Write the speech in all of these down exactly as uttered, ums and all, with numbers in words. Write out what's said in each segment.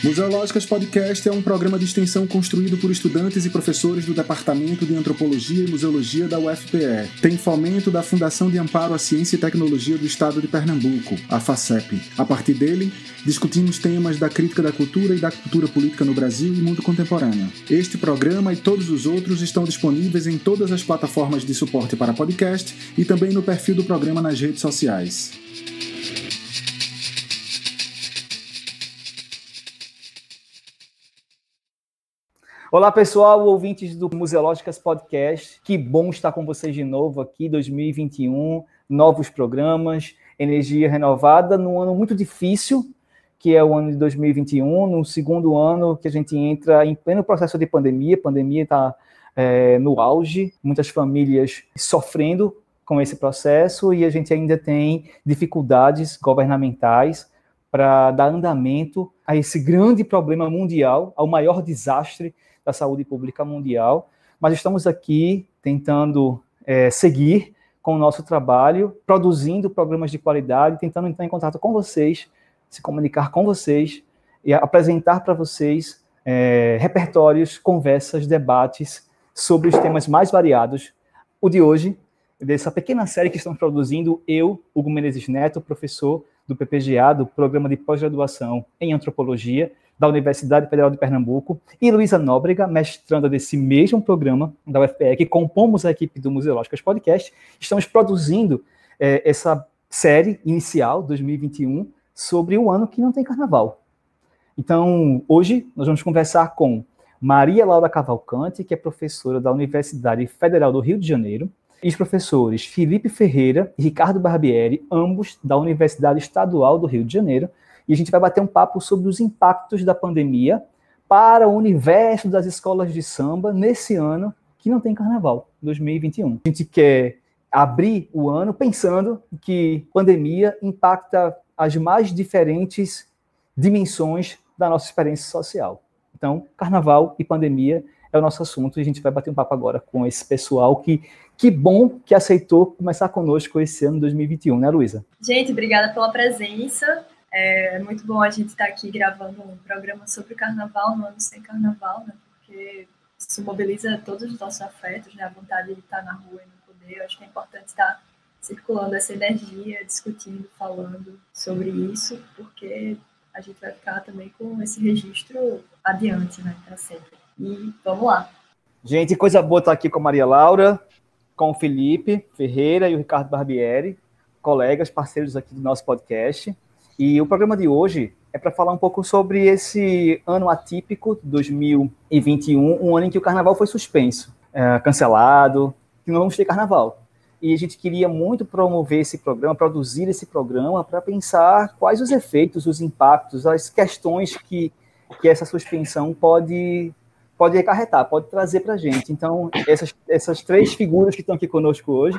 Museológicas Podcast é um programa de extensão construído por estudantes e professores do Departamento de Antropologia e Museologia da U F P E. Tem fomento da Fundação de Amparo à Ciência e Tecnologia do Estado de Pernambuco, a FACEP. A partir dele, discutimos temas da crítica da cultura e da cultura política no Brasil e mundo contemporâneo. Este programa e todos os outros estão disponíveis em todas as plataformas de suporte para podcast e também no perfil do programa nas redes sociais. Olá pessoal, ouvintes do Museológicas Podcast, que bom estar com vocês de novo aqui, dois mil e vinte e um, novos programas, energia renovada, num ano muito difícil, que é o ano de dois mil e vinte e um, no segundo ano que a gente entra em pleno processo de pandemia, a pandemia está é, no auge, muitas famílias sofrendo com esse processo e a gente ainda tem dificuldades governamentais para dar andamento a esse grande problema mundial, ao maior desastre da saúde pública mundial, mas estamos aqui tentando é, seguir com o nosso trabalho, produzindo programas de qualidade, tentando entrar em contato com vocês, se comunicar com vocês e apresentar para vocês é, repertórios, conversas, debates sobre os temas mais variados. O de hoje, dessa pequena série que estamos produzindo, eu, Hugo Menezes Neto, professor do P P G A, do Programa de Pós-Graduação em Antropologia, da Universidade Federal de Pernambuco, e Luísa Nóbrega, mestranda desse mesmo programa da U F P E, que compomos a equipe do Museológicas Podcast, estamos produzindo é, essa série inicial, dois mil e vinte e um, sobre o ano que não tem carnaval. Então, hoje, nós vamos conversar com Maria Laura Cavalcante, que é professora da Universidade Federal do Rio de Janeiro, e os professores Felipe Ferreira e Ricardo Barbieri, ambos da Universidade Estadual do Rio de Janeiro, e a gente vai bater um papo sobre os impactos da pandemia para o universo das escolas de samba nesse ano que não tem carnaval, dois mil e vinte e um. A gente quer abrir o ano pensando que pandemia impacta as mais diferentes dimensões da nossa experiência social. Então, carnaval e pandemia é o nosso assunto e a gente vai bater um papo agora com esse pessoal que, que bom que aceitou começar conosco esse ano dois mil e vinte e um, né, Luísa? Gente, obrigada pela presença. É muito bom a gente estar aqui gravando um programa sobre o carnaval, no ano sem carnaval, né? Porque isso mobiliza todos os nossos afetos, né? A vontade de estar na rua e no poder. Eu acho que é importante estar circulando essa energia, discutindo, falando sobre isso, porque a gente vai ficar também com esse registro adiante, né? Para sempre. E vamos lá. Gente, coisa boa estar aqui com a Maria Laura, com o Felipe Ferreira e o Ricardo Barbieri, colegas, parceiros aqui do nosso podcast. E o programa de hoje é para falar um pouco sobre esse ano atípico, dois mil e vinte e um, um ano em que o carnaval foi suspenso, é, cancelado, que não vamos ter carnaval. E a gente queria muito promover esse programa, produzir esse programa para pensar quais os efeitos, os impactos, as questões que, que essa suspensão pode, pode acarretar, pode trazer para a gente. Então, essas, essas três figuras que estão aqui conosco hoje,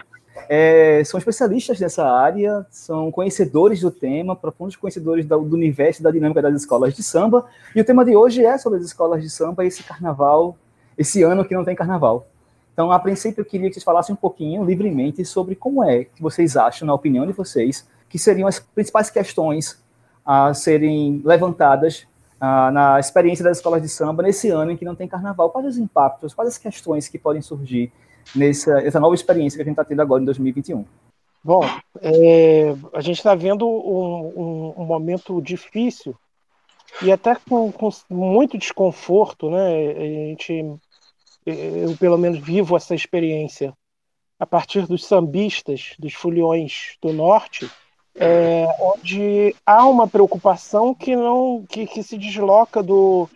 É, são especialistas dessa área, são conhecedores do tema, profundos conhecedores do, do universo, da dinâmica das escolas de samba, e o tema de hoje é sobre as escolas de samba e esse carnaval, esse ano que não tem carnaval. Então, a princípio, eu queria que vocês falassem um pouquinho, livremente, sobre como é que vocês acham, na opinião de vocês, que seriam as principais questões a serem levantadas a, na experiência das escolas de samba nesse ano em que não tem carnaval. Quais os impactos, quais as questões que podem surgir nessa essa nova experiência que a gente está tendo agora em dois mil e vinte e um? Bom, é, a gente está vendo um, um, um momento difícil e até com, com muito desconforto, né? A gente, eu pelo menos vivo essa experiência a partir dos sambistas, dos foliões do norte, é, onde há uma preocupação que não que, que se desloca do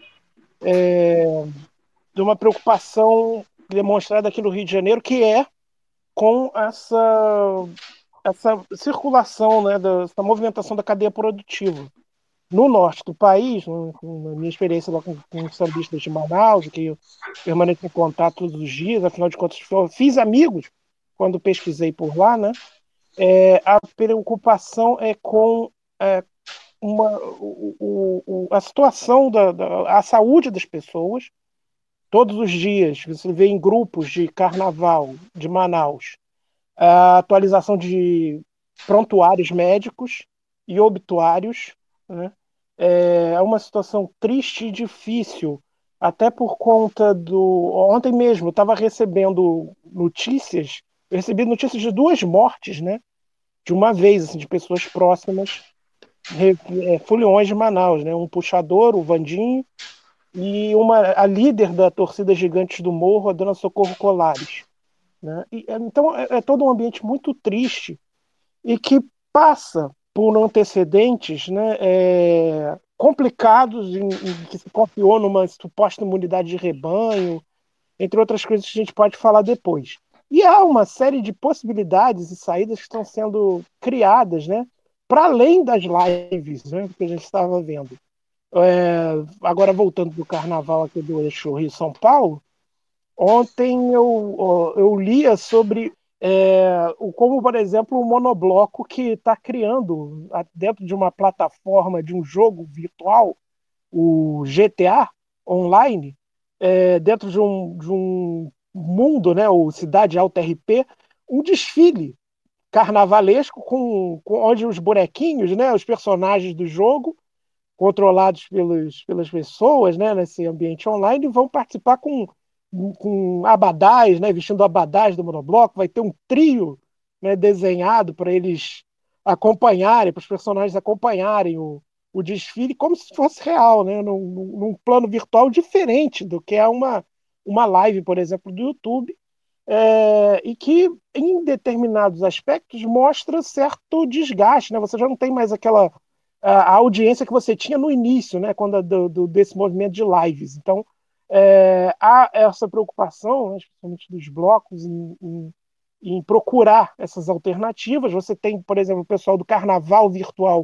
é, de uma preocupação demonstrada aqui no Rio de Janeiro, que é com essa, essa circulação, né, dessa movimentação da cadeia produtiva. No norte do país, na minha experiência lá com, com os sambistas de Manaus, que eu permaneço em contato todos os dias, afinal de contas, eu fiz amigos quando pesquisei por lá, né? É, a preocupação é com é, uma, o, o, a situação, da, da a saúde das pessoas. Todos os dias, você vê em grupos de carnaval de Manaus a atualização de prontuários médicos e obituários, né? é uma situação triste e difícil, até por conta do... Ontem mesmo eu estava recebendo notícias, eu recebi notícias de duas mortes, né? De uma vez, assim, de pessoas próximas, é, foliões de Manaus, né? Um puxador, o Vandinho, e uma, a líder da torcida Gigantes do Morro, a dona Socorro Colares. Né? E, então é, é todo um ambiente muito triste e que passa por antecedentes, né, é, complicados, em, em que se confiou numa suposta imunidade de rebanho, entre outras coisas que a gente pode falar depois. E há uma série de possibilidades e saídas que estão sendo criadas, né, para além das lives, né, que a gente estava vendo. É, agora, voltando do carnaval aqui do eixo Rio-São Paulo, ontem eu, eu lia sobre é, o, como, por exemplo, o monobloco que está criando dentro de uma plataforma de um jogo virtual, o G T A Online, é, dentro de um, de um mundo, né, o Cidade Alta R P, um desfile carnavalesco com, com onde os bonequinhos, né, os personagens do jogo, controlados pelos, pelas pessoas, né, nesse ambiente online, vão participar com, com abadás, né, vestindo abadás do monobloco. Vai ter um trio, né, desenhado para eles acompanharem, para os personagens acompanharem o, o desfile como se fosse real, né, num, num plano virtual diferente do que é uma, uma live, por exemplo, do YouTube, é, e que, em determinados aspectos, mostra certo desgaste. Né? Você já não tem mais aquela a audiência que você tinha no início, né, quando do, do, desse movimento de lives. Então, é, há essa preocupação, né, especialmente dos blocos, em, em, em procurar essas alternativas. Você tem, por exemplo, o pessoal do Carnaval Virtual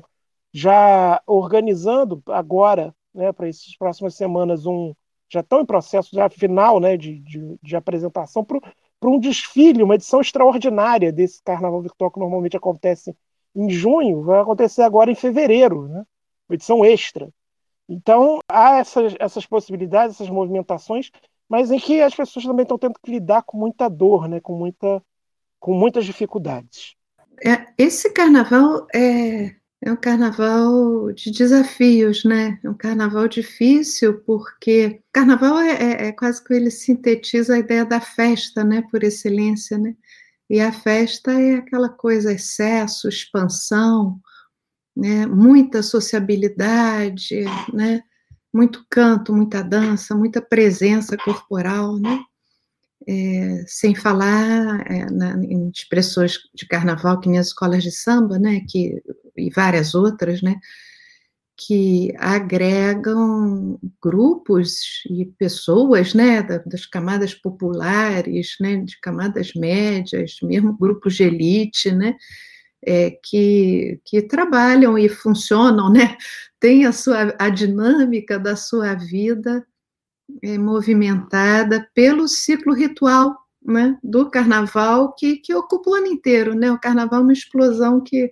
já organizando agora, né, para essas próximas semanas, um, já estão em processo já final, né, de, de, de apresentação para um desfile, uma edição extraordinária desse Carnaval Virtual que normalmente acontece em junho, vai acontecer agora em fevereiro, né? Uma edição extra. Então, há essas, essas possibilidades, essas movimentações, mas em que as pessoas também estão tendo que lidar com muita dor, né? com, muita, com muitas dificuldades. É, esse carnaval é, é um carnaval de desafios, né? É um carnaval difícil, porque carnaval é, é, é quase que ele sintetiza a ideia da festa, né? Por excelência, né? E a festa é aquela coisa, excesso, expansão, né? Muita sociabilidade, né? Muito canto, muita dança, muita presença corporal, né? É, sem falar é, na, em expressões de carnaval, que nem as escolas de samba, né? Que, e várias outras, né? Que agregam grupos e pessoas, né, das camadas populares, né, de camadas médias, mesmo grupos de elite, né, é, que, que trabalham e funcionam, né, tem a sua a dinâmica da sua vida é, movimentada pelo ciclo ritual, né, do carnaval que, que ocupa o ano inteiro, né, o carnaval é uma explosão que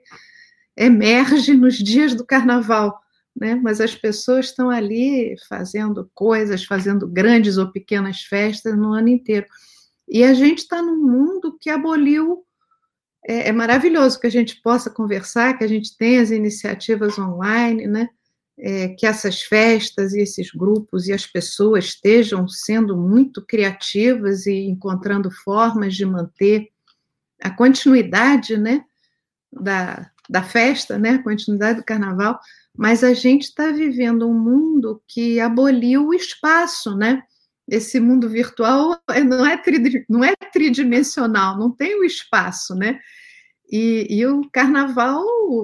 emerge nos dias do carnaval, né? Mas as pessoas estão ali fazendo coisas, fazendo grandes ou pequenas festas no ano inteiro. E a gente está num mundo que aboliu, é, é maravilhoso que a gente possa conversar, que a gente tenha as iniciativas online, né? É, que essas festas e esses grupos e as pessoas estejam sendo muito criativas e encontrando formas de manter a continuidade, né? da, da festa, né? A continuidade do carnaval, mas a gente está vivendo um mundo que aboliu o espaço, né? Esse mundo virtual não é, tri, não é tridimensional, não tem o espaço, né? E, e o carnaval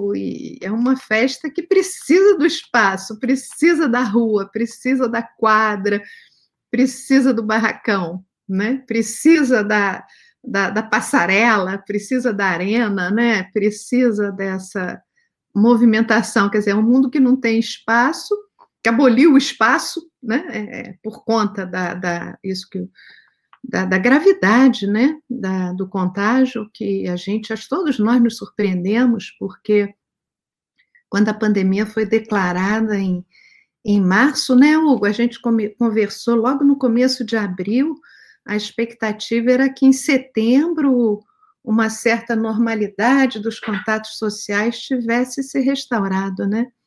é uma festa que precisa do espaço, precisa da rua, precisa da quadra, precisa do barracão, né? Precisa da, da, da passarela, precisa da arena, né? Precisa dessa movimentação, quer dizer, é um mundo que não tem espaço, que aboliu o espaço, né? É, por conta da, da, isso que, da, da gravidade, né? Da, do contágio, que a gente, acho, todos nós nos surpreendemos, porque quando a pandemia foi declarada em, em março, né, Hugo? A gente conversou logo no começo de abril, a expectativa era que em setembro uma certa normalidade dos contatos sociais tivesse se restaurado, né?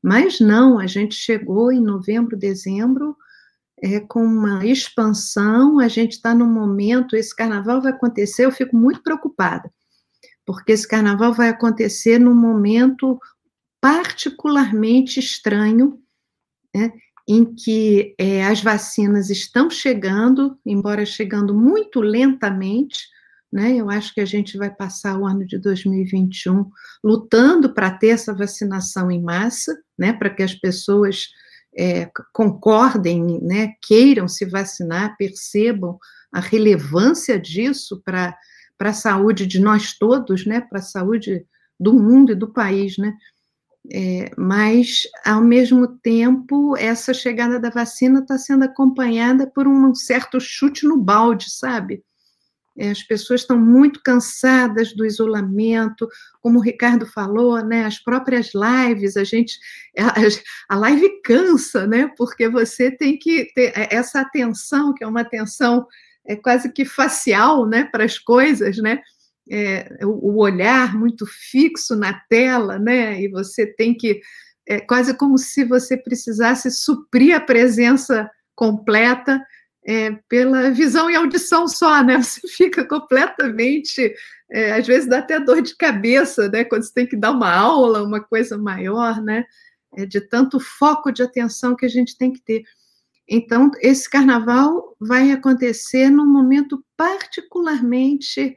Mas não, a gente chegou em novembro, dezembro, é, com uma expansão, a gente está num momento, esse carnaval vai acontecer, eu fico muito preocupada, porque esse carnaval vai acontecer num momento particularmente estranho, né, em que é, as vacinas estão chegando, embora chegando muito lentamente, né, eu acho que a gente vai passar o ano de dois mil e vinte e um lutando para ter essa vacinação em massa, né, para que as pessoas é, concordem, né, queiram se vacinar, percebam a relevância disso para para a saúde de nós todos, né, para a saúde do mundo e do país, né, é, mas, ao mesmo tempo, essa chegada da vacina está sendo acompanhada por um certo chute no balde, sabe? É, as pessoas estão muito cansadas do isolamento, como o Ricardo falou, né, as próprias lives, a gente, a, a live cansa, né, porque você tem que ter essa atenção, que é uma atenção é, quase que facial, né, para as coisas, né, É, o olhar muito fixo na tela, né? E você tem que, é quase como se você precisasse suprir a presença completa é, pela visão e audição só, né? Você fica completamente, é, às vezes dá até dor de cabeça, né? Quando você tem que dar uma aula, uma coisa maior, né? É, de tanto foco de atenção que a gente tem que ter. Então, esse carnaval vai acontecer num momento particularmente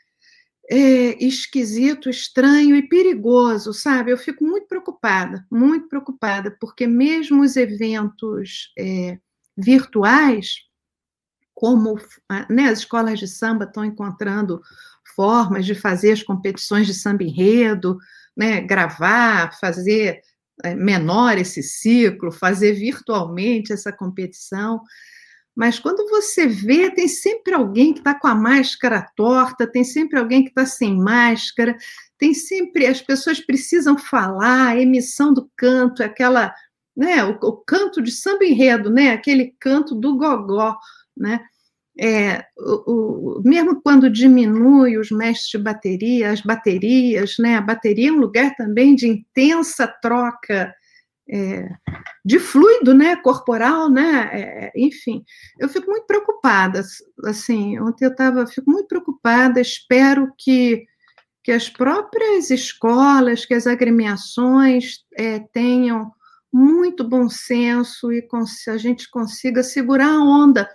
É, esquisito, estranho e perigoso, sabe? Eu fico muito preocupada, muito preocupada, porque mesmo os eventos é, virtuais, como, né, as escolas de samba estão encontrando formas de fazer as competições de samba enredo, né, gravar, fazer é, menor esse ciclo, fazer virtualmente essa competição. Mas quando você vê, tem sempre alguém que está com a máscara torta, tem sempre alguém que está sem máscara, tem sempre, as pessoas precisam falar, a emissão do canto, aquela, né, o, o canto de samba enredo, né, aquele canto do gogó, né, é, o, o, mesmo quando diminui os mestres de bateria, as baterias, né, a bateria é um lugar também de intensa troca, É, de fluido, né, corporal, né, é, enfim, eu fico muito preocupada, assim, ontem eu estava, fico muito preocupada, espero que, que as próprias escolas, que as agremiações é, tenham muito bom senso e cons- a gente consiga segurar a onda,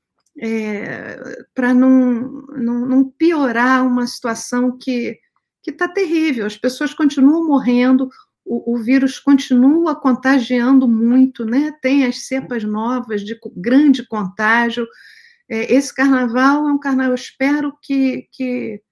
é, para não, não, não piorar uma situação que que está terrível, as pessoas continuam morrendo, O, o vírus continua contagiando muito, né? Tem as cepas novas de grande contágio. É, esse carnaval é um carnaval, eu espero que, que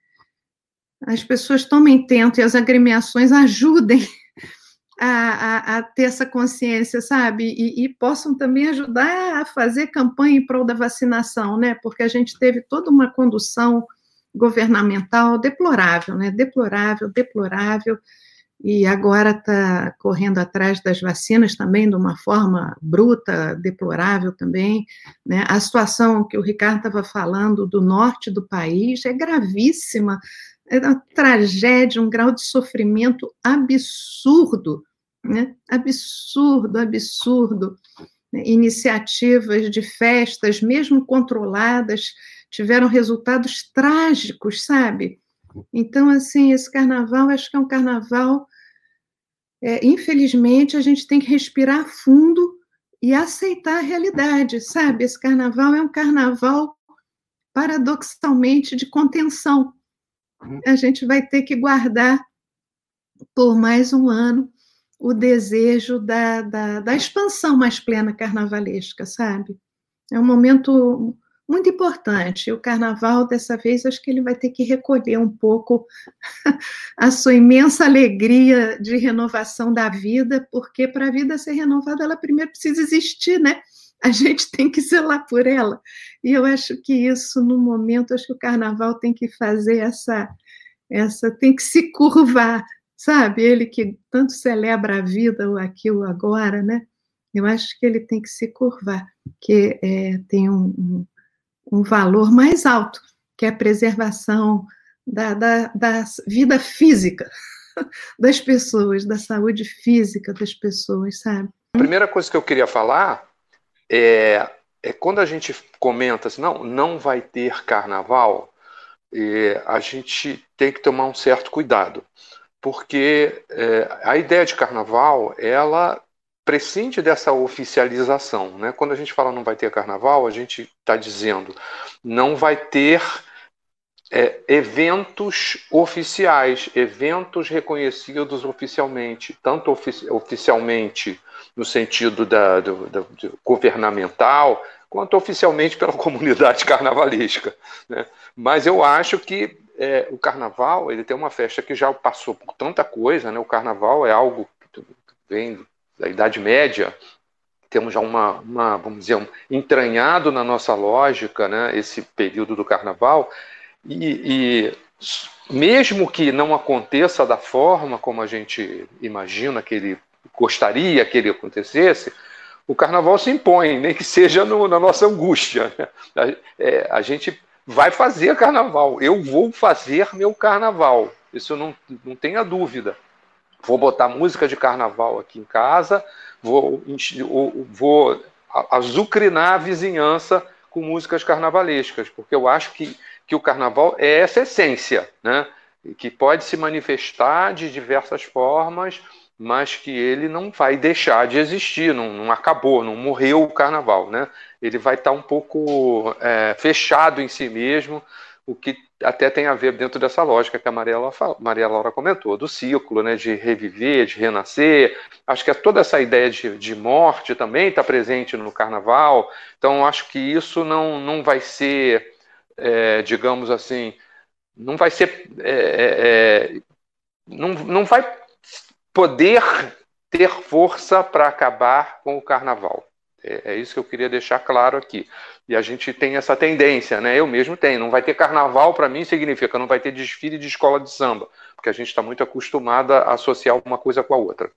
as pessoas tomem tento e as agremiações ajudem a, a, a ter essa consciência, sabe? E, e possam também ajudar a fazer campanha em prol da vacinação, né? Porque a gente teve toda uma condução governamental deplorável, né? Deplorável, deplorável. E agora está correndo atrás das vacinas também de uma forma bruta, deplorável também, né? A situação que o Ricardo estava falando do norte do país é gravíssima, é uma tragédia, um grau de sofrimento absurdo, né? Absurdo, absurdo. Iniciativas de festas, mesmo controladas, tiveram resultados trágicos, sabe? Então, assim, esse carnaval, acho que é um carnaval, é, infelizmente, a gente tem que respirar fundo e aceitar a realidade, sabe? Esse carnaval é um carnaval, paradoxalmente, de contenção. A gente vai ter que guardar, por mais um ano, o desejo da, da, da expansão mais plena carnavalesca, sabe? É um momento muito importante. O carnaval, dessa vez, acho que ele vai ter que recolher um pouco a sua imensa alegria de renovação da vida, porque para a vida ser renovada, ela primeiro precisa existir, né? A gente tem que zelar por ela. E eu acho que isso, no momento, acho que o carnaval tem que fazer essa, essa tem que se curvar, sabe? Ele que tanto celebra a vida, o aqui, o agora, né? Eu acho que ele tem que se curvar, que é, tem um, um um valor mais alto, que é a preservação da, da, da vida física, das pessoas, da saúde física das pessoas, sabe? A primeira coisa que eu queria falar é, é quando a gente comenta assim, não, não vai ter carnaval, é, a gente tem que tomar um certo cuidado, porque é, a ideia de carnaval, ela prescinde dessa oficialização, né? Quando a gente fala não vai ter carnaval, a gente está dizendo não vai ter é, eventos oficiais, eventos reconhecidos oficialmente, tanto ofici oficialmente no sentido da, do, do, do governamental, quanto oficialmente pela comunidade carnavalesca, né? Mas eu acho que é, o carnaval, ele tem uma festa que já passou por tanta coisa, né? O carnaval é algo que vem da Idade Média, temos já uma, uma vamos dizer, um, entranhado na nossa lógica, né, esse período do carnaval, e, e mesmo que não aconteça da forma como a gente imagina que ele gostaria que ele acontecesse, o carnaval se impõe, nem que seja no, na nossa angústia, né? a, é, a gente vai fazer carnaval, eu vou fazer meu carnaval, isso não, não tenha dúvida. Vou botar música de carnaval aqui em casa, vou, vou azucrinar a vizinhança com músicas carnavalescas, porque eu acho que, que o carnaval é essa essência, né? Que pode se manifestar de diversas formas, mas que ele não vai deixar de existir, não, não acabou, não morreu o carnaval, né? Ele vai estar um pouco é, fechado em si mesmo, o que até tem a ver dentro dessa lógica que a Maria Laura, Maria Laura comentou, do ciclo, né, de reviver, de renascer. Acho que toda essa ideia de, de morte também está presente no carnaval. Então, acho que isso não, não vai ser, é, digamos assim, não vai ser, é, é, não, não vai poder ter força para acabar com o carnaval. É, é isso que eu queria deixar claro aqui. E a gente tem essa tendência, né? Eu mesmo tenho. Não vai ter carnaval, para mim, significa não vai ter desfile de escola de samba, porque a gente está muito acostumado a associar uma coisa com a outra.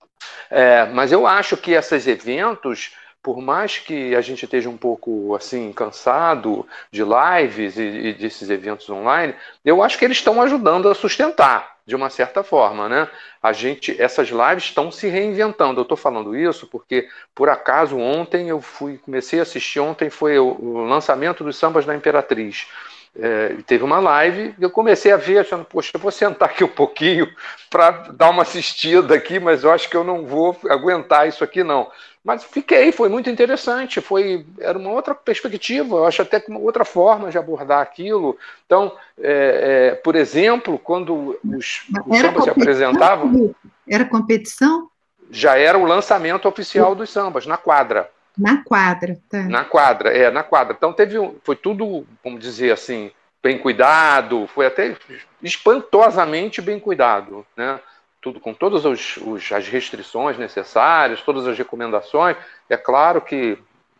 É, mas eu acho que esses eventos, por mais que a gente esteja um pouco assim cansado de lives e, e desses eventos online, eu acho que eles estão ajudando a sustentar, de uma certa forma, né? A gente, essas lives estão se reinventando. Eu estou falando isso porque, por acaso, ontem eu fui, comecei a assistir, ontem foi o, o lançamento dos Sambas da Imperatriz. É, teve uma live e eu comecei a ver, achando, poxa, eu vou sentar aqui um pouquinho para dar uma assistida aqui, mas eu acho que eu não vou aguentar isso aqui, não. Mas fiquei, foi muito interessante, foi, era uma outra perspectiva, eu acho até que uma outra forma de abordar aquilo. Então, é, é, por exemplo, quando os, os sambas se apresentavam... Era competição? Já era o lançamento oficial dos sambas, na quadra. Na quadra, tá. Na quadra, é, na quadra. Então teve, foi tudo, vamos dizer assim, bem cuidado, foi até espantosamente bem cuidado, né? Tudo, com todas os, os, as restrições necessárias, todas as recomendações. É claro que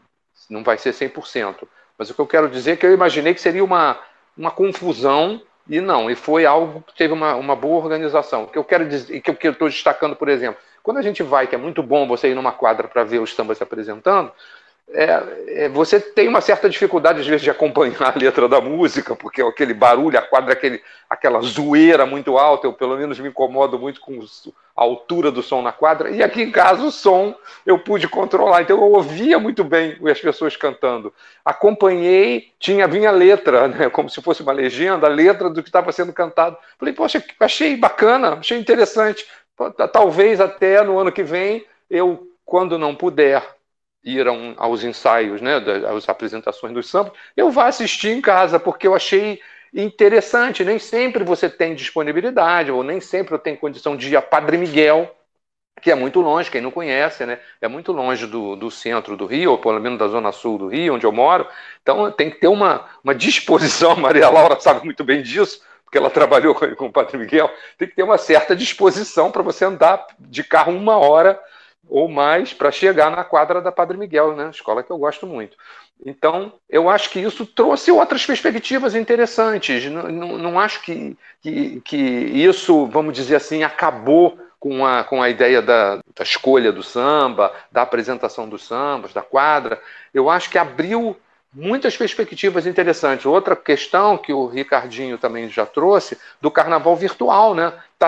não vai ser cem por cento, mas o que eu quero dizer é que eu imaginei que seria uma, uma confusão, e não, e foi algo que teve uma, uma boa organização. O que eu quero dizer, que eu estou destacando, por exemplo, quando a gente vai, que é muito bom você ir numa quadra para ver os sambas se apresentando, é, é, você tem uma certa dificuldade, às vezes, de acompanhar a letra da música, porque aquele barulho, a quadra, aquele, aquela zoeira muito alta, eu pelo menos me incomodo muito com a altura do som na quadra, e aqui em casa o som eu pude controlar, então eu ouvia muito bem as pessoas cantando. Acompanhei, tinha, vinha a letra, né, como se fosse uma legenda, a letra do que estava sendo cantado. Falei, poxa, achei bacana, achei interessante. Talvez até no ano que vem, eu, quando não puder ir aos ensaios, né, às apresentações dos sambas, eu vá assistir em casa, porque eu achei interessante. Nem sempre você tem disponibilidade, ou nem sempre eu tenho condição de ir a Padre Miguel, que é muito longe, quem não conhece, né? É muito longe do, do centro do Rio, ou pelo menos da zona sul do Rio, onde eu moro. Então tem que ter uma, uma disposição, a Maria Laura sabe muito bem disso, porque ela trabalhou com, com o Padre Miguel, tem que ter uma certa disposição para você andar de carro uma hora ou mais para chegar na quadra da Padre Miguel, né? Escola que eu gosto muito. Então, eu acho que isso trouxe outras perspectivas interessantes. Não, não, não acho que, que, que isso, vamos dizer assim, acabou com a, com a ideia da, da escolha do samba, da apresentação dos sambas, da quadra. Eu acho que abriu muitas perspectivas interessantes. Outra questão que o Ricardinho também já trouxe, do carnaval virtual, né? Tá,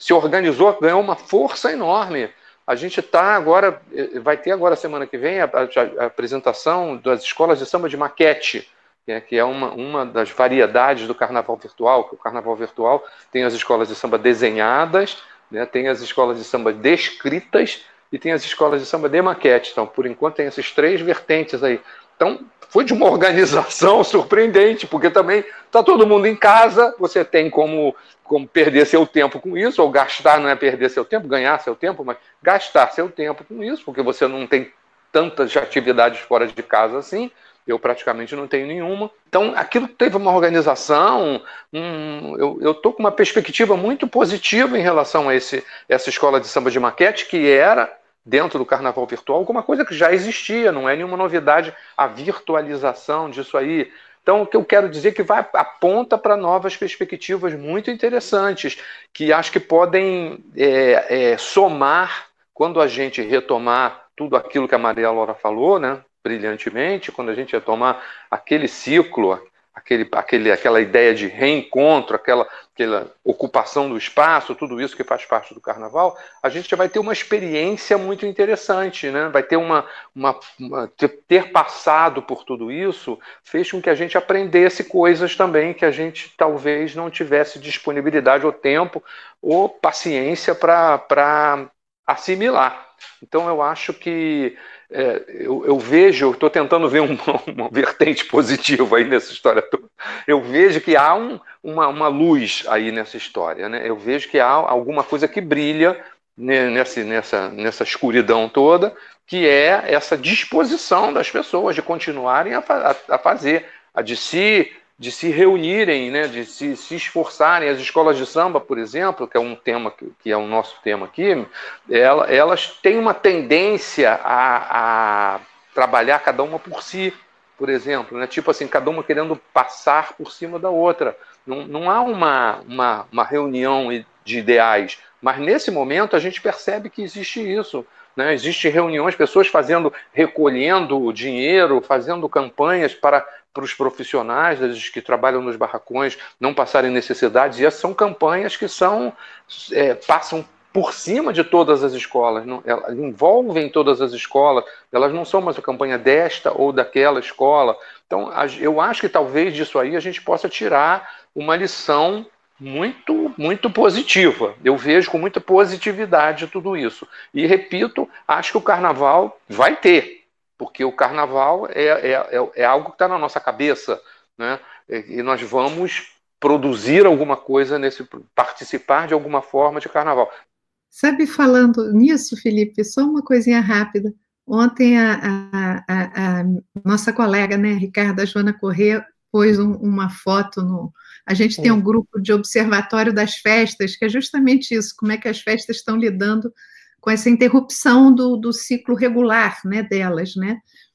se organizou, ganhou uma força enorme. A gente está agora, vai ter agora semana que vem a, a, a apresentação das escolas de samba de maquete, que é, que é uma, uma das variedades do carnaval virtual, que o carnaval virtual tem as escolas de samba desenhadas, né, tem as escolas de samba descritas e tem as escolas de samba de maquete. Então, por enquanto, tem esses três vertentes aí. Então, foi de uma organização surpreendente, porque também está todo mundo em casa, você tem como, como perder seu tempo com isso, ou gastar, não é perder seu tempo, ganhar seu tempo, mas gastar seu tempo com isso, porque você não tem tantas atividades fora de casa assim. Eu praticamente não tenho nenhuma. Então, aquilo teve uma organização. Um, eu estou com uma perspectiva muito positiva em relação a esse, essa escola de samba de maquete, que era, dentro do carnaval virtual, alguma coisa que já existia, não é nenhuma novidade a virtualização disso aí. Então, o que eu quero dizer é que vai, aponta para novas perspectivas muito interessantes, que acho que podem é, é, somar, quando a gente retomar tudo aquilo que a Maria Laura falou, né? Brilhantemente, quando a gente retomar aquele ciclo, aquele, aquele, aquela ideia de reencontro, aquela, aquela ocupação do espaço, tudo isso que faz parte do carnaval, a gente já vai ter uma experiência muito interessante, né? Vai ter uma, uma, uma ter passado por tudo isso fez com que a gente aprendesse coisas também que a gente talvez não tivesse disponibilidade ou tempo ou paciência para assimilar. Então eu acho que É, eu, eu vejo, estou tentando ver uma, uma vertente positiva aí nessa história toda. Eu vejo que há um, uma, uma luz aí nessa história, né? Eu vejo que há alguma coisa que brilha nessa, nessa, nessa escuridão toda, que é essa disposição das pessoas de continuarem a, a, a fazer, a de se, de se reunirem, né? De se, se esforçarem. As escolas de samba, por exemplo, que é um tema que, que é o nosso tema aqui, ela, elas têm uma tendência a, a trabalhar cada uma por si, por exemplo, né? Tipo assim, cada uma querendo passar por cima da outra. Não, não há uma, uma, uma reunião de ideais, mas nesse momento a gente percebe que existe isso. Né? Existem reuniões, pessoas fazendo, recolhendo dinheiro, fazendo campanhas para, para os profissionais que trabalham nos barracões não passarem necessidades, e essas são campanhas que são, é, passam por cima de todas as escolas, não, elas envolvem todas as escolas, elas não são mais a campanha desta ou daquela escola. Então, eu acho que talvez disso aí a gente possa tirar uma lição muito, muito positiva. Eu vejo com muita positividade tudo isso. E, repito, acho que o carnaval vai ter, porque o carnaval é, é, é, é algo que está na nossa cabeça, né? E nós vamos produzir alguma coisa, nesse, participar de alguma forma de carnaval. Sabe, falando nisso, Felipe, só uma coisinha rápida. Ontem a, a, a, a nossa colega, né, Ricarda Joana Corrêa, pôs um, uma foto no... A gente é. tem um grupo de observatório das festas, que é justamente isso, como é que as festas estão lidando com essa interrupção do, do ciclo regular, né, delas, né?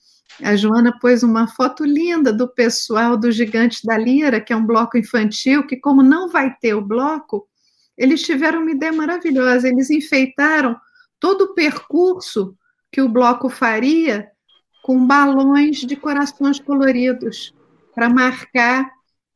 A Joana pôs uma foto linda do pessoal do Gigantes da Lira, que é um bloco infantil, que como não vai ter o bloco, eles tiveram uma ideia maravilhosa, eles enfeitaram todo o percurso que o bloco faria com balões de corações coloridos, para marcar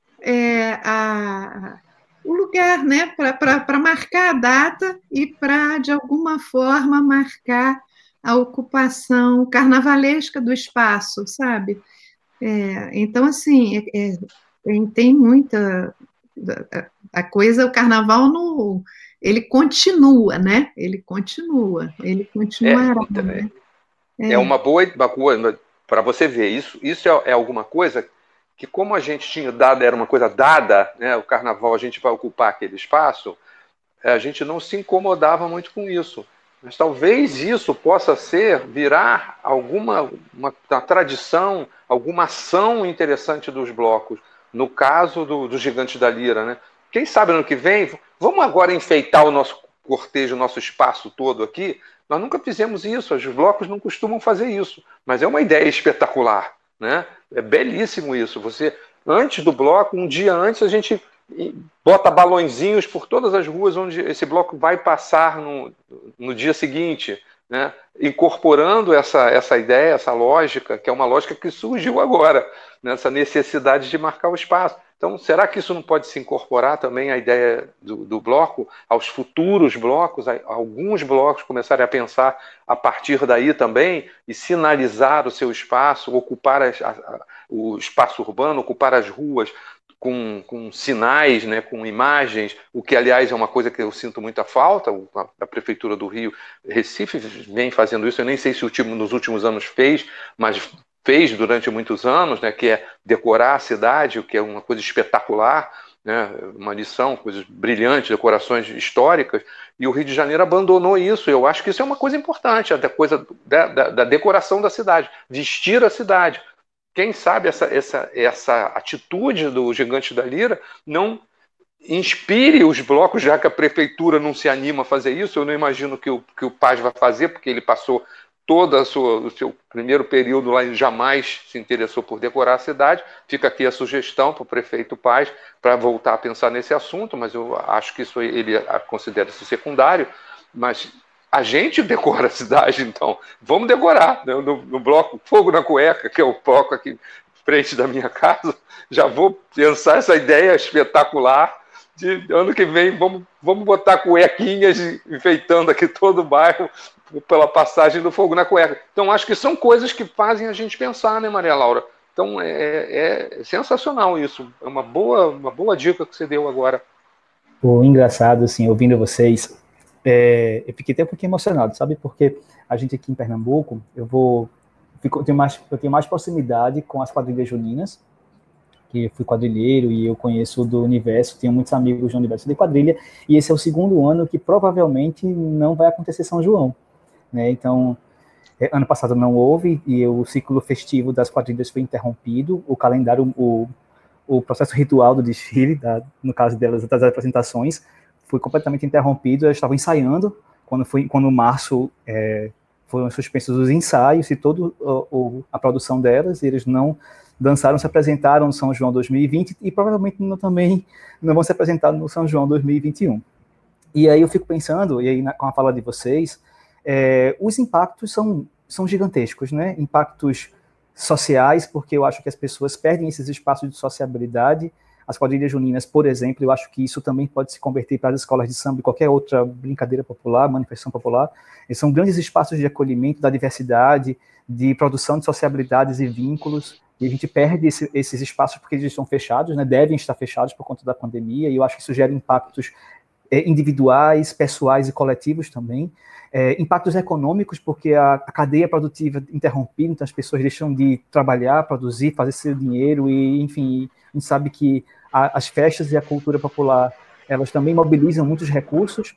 é, a, o lugar, né? Para marcar a data e para, de alguma forma, marcar a ocupação carnavalesca do espaço, sabe? É, então, assim, é, é, tem, tem muita... A coisa, o carnaval, no, ele continua, né? Ele continua, ele continuará. É, né? é. é uma boa, uma boa para você ver, isso, isso é, é alguma coisa que, como a gente tinha dado, era uma coisa dada, né? O carnaval, a gente vai ocupar aquele espaço, a gente não se incomodava muito com isso. Mas talvez isso possa ser, virar alguma uma, uma tradição, alguma ação interessante dos blocos. No caso do, do Gigante da Lira, né? Quem sabe ano que vem, vamos agora enfeitar o nosso cortejo, o nosso espaço todo aqui. Nós nunca fizemos isso, os blocos não costumam fazer isso, mas é uma ideia espetacular, né? É belíssimo isso. Você, antes do bloco, um dia antes, a gente bota balõezinhos por todas as ruas onde esse bloco vai passar no, no dia seguinte, né, incorporando essa, essa ideia, essa lógica, que é uma lógica que surgiu agora, nessa necessidade de marcar o espaço. Então, será que isso não pode se incorporar também à ideia do, do bloco, aos futuros blocos, a, alguns blocos começarem a pensar a partir daí também e sinalizar o seu espaço, ocupar as, a, a, o espaço urbano, ocupar as ruas com, com sinais, né, com imagens, o que, aliás, é uma coisa que eu sinto muita falta. A, a Prefeitura do Rio, Recife, vem fazendo isso, eu nem sei se o último, nos últimos anos fez, mas fez durante muitos anos, né, que é decorar a cidade, o que é uma coisa espetacular, né, uma lição, coisas brilhantes, decorações históricas, e o Rio de Janeiro abandonou isso. Eu acho que isso é uma coisa importante, a coisa da, da, da decoração da cidade, vestir a cidade. Quem sabe essa, essa, essa atitude do Gigante da Lira não inspire os blocos, já que a prefeitura não se anima a fazer isso. Eu não imagino que o, que o Paz vai fazer, porque ele passou todo a sua, o seu primeiro período lá e jamais se interessou por decorar a cidade. Fica aqui a sugestão para o prefeito Paz para voltar a pensar nesse assunto, mas eu acho que isso ele considera-se secundário. Mas a gente decora a cidade, então vamos decorar, né? no, no bloco Fogo na Cueca, que é o bloco aqui frente da minha casa, já vou pensar essa ideia espetacular de ano que vem, vamos, vamos botar cuequinhas enfeitando aqui todo o bairro pela passagem do Fogo na Cueca. Então, acho que são coisas que fazem a gente pensar, né, Maria Laura? Então, é, é sensacional isso. É uma boa, uma boa dica que você deu agora. O engraçado, assim, ouvindo vocês, é, eu fiquei até um pouquinho emocionado, sabe? Porque a gente aqui em Pernambuco, eu vou... Fico, eu, tenho mais, eu tenho mais proximidade com as quadrilhas juninas, que eu fui quadrilheiro e eu conheço do universo, tenho muitos amigos do universo de quadrilha, e esse é o segundo ano que provavelmente não vai acontecer São João, né? Então, ano passado não houve, e o ciclo festivo das quadrilhas foi interrompido, o calendário, o, o processo ritual do desfile, da, no caso delas, das apresentações, foi completamente interrompido. Eu estava ensaiando, quando foi quando março é, foram suspensos os ensaios e toda a produção delas, e eles não dançaram, se apresentaram no São João dois mil e vinte e provavelmente não, também não vão se apresentar no São João dois mil e vinte e um. E aí eu fico pensando, e aí na, com a fala de vocês, é, os impactos são, são gigantescos, né? Impactos sociais, porque eu acho que as pessoas perdem esses espaços de sociabilidade. As quadrilhas juninas, por exemplo, eu acho que isso também pode se converter para as escolas de samba e qualquer outra brincadeira popular, manifestação popular. Eles são grandes espaços de acolhimento da diversidade, de produção de sociabilidades e vínculos, e a gente perde esse, esses espaços porque eles estão fechados, né? Devem estar fechados por conta da pandemia, e eu acho que isso gera impactos é, individuais, pessoais e coletivos também. É, impactos econômicos, porque a, a cadeia produtiva interrompida, então as pessoas deixam de trabalhar, produzir, fazer seu dinheiro, e, enfim, a gente sabe que a, as festas e a cultura popular, elas também mobilizam muitos recursos,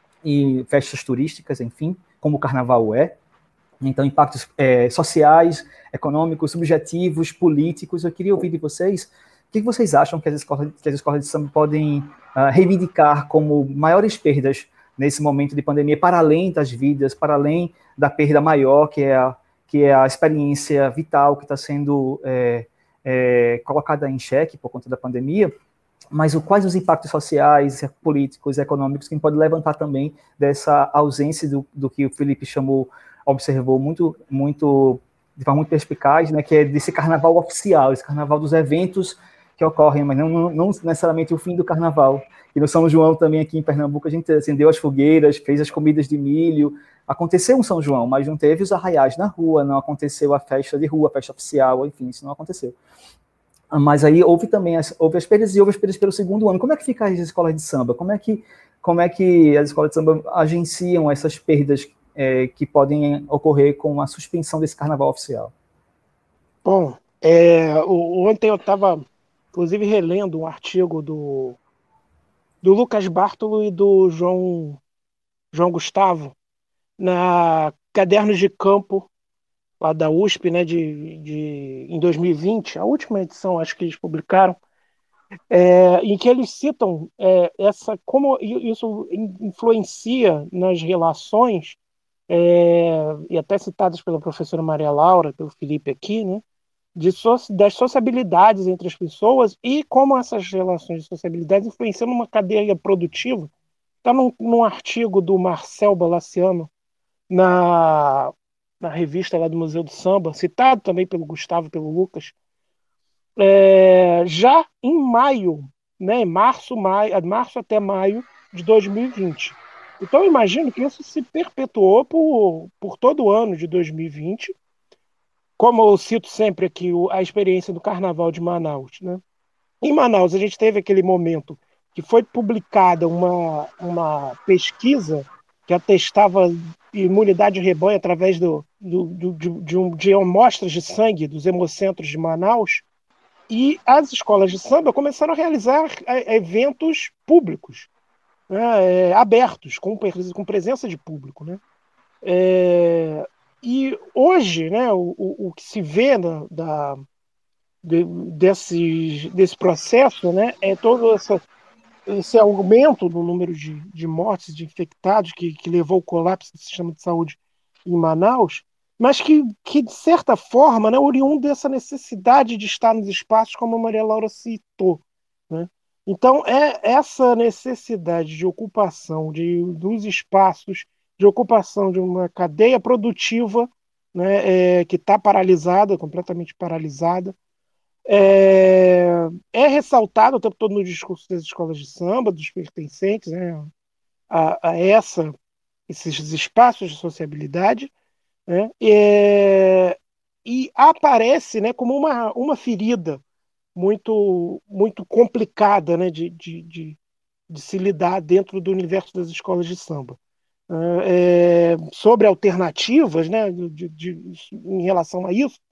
e festas turísticas, enfim, como o carnaval é. Então, impactos é, sociais, econômicos, subjetivos, políticos. Eu queria ouvir de vocês, o que vocês acham que as escolas, que as escolas de samba podem uh, reivindicar como maiores perdas nesse momento de pandemia, para além das vidas, para além da perda maior, que é a, que é a experiência vital que está sendo é, é, colocada em xeque por conta da pandemia, mas o, quais os impactos sociais, políticos, econômicos que a gente pode levantar também dessa ausência do, do que o Felipe chamou, observou muito, muito, de forma muito perspicaz, né, que é desse carnaval oficial, esse carnaval dos eventos que ocorrem, mas não, não, não necessariamente o fim do carnaval. E no São João também, aqui em Pernambuco, a gente acendeu as fogueiras, fez as comidas de milho. Aconteceu um São João, mas não teve os arraiais na rua, não aconteceu a festa de rua, a festa oficial, enfim, isso não aconteceu. Mas aí houve também as, houve as perdas e houve as perdas pelo segundo ano. Como é que ficam as escolas de samba? Como é que, como é que as escolas de samba agenciam essas perdas é, que podem ocorrer com a suspensão desse carnaval oficial? Bom, é, ontem eu estava, inclusive, relendo um artigo do, do Lucas Bartolo e do João, João Gustavo, na Cadernos de Campo, lá da U S P, né, de, de, em dois mil e vinte, a última edição, acho que eles publicaram, é, em que eles citam é, essa, como isso influencia nas relações, é, e até citadas pela professora Maria Laura, pelo Felipe aqui, né, de so, das sociabilidades entre as pessoas e como essas relações de sociabilidade influenciam numa cadeia produtiva. Está num, num artigo do Marcel Balaciano, na, na revista lá do Museu do Samba, citado também pelo Gustavo e pelo Lucas, é, já em maio, né, março, maio, março até maio de dois mil e vinte. Então eu imagino que isso se perpetuou por, por todo o ano de dois mil e vinte, como eu cito sempre aqui a experiência do Carnaval de Manaus, né? Em Manaus a gente teve aquele momento que foi publicada uma, uma pesquisa que atestava imunidade de rebanho através do, do, do, de, de, um, de amostras de sangue dos hemocentros de Manaus, e as escolas de samba começaram a realizar eventos públicos, né, é, abertos, com, com presença de público, né? É, e hoje, né, o, o, o que se vê na, da, de, desse, desse processo, né, é todo essa, esse aumento no número de, de mortes, de infectados, que, que levou ao colapso do sistema de saúde em Manaus, mas que, que de certa forma, né, oriundo dessa necessidade de estar nos espaços, como a Maria Laura citou, né? Então, é essa necessidade de ocupação de, dos espaços, de ocupação de uma cadeia produtiva, né, é, que está paralisada, completamente paralisada, é, é ressaltado o tempo todo no discurso das escolas de samba, dos pertencentes, né, a, a essa, esses espaços de sociabilidade, né, é, e aparece, né, como uma, uma ferida muito, muito complicada, né, de, de, de, de se lidar dentro do universo das escolas de samba. É, sobre alternativas, né, de, de, em relação a isso,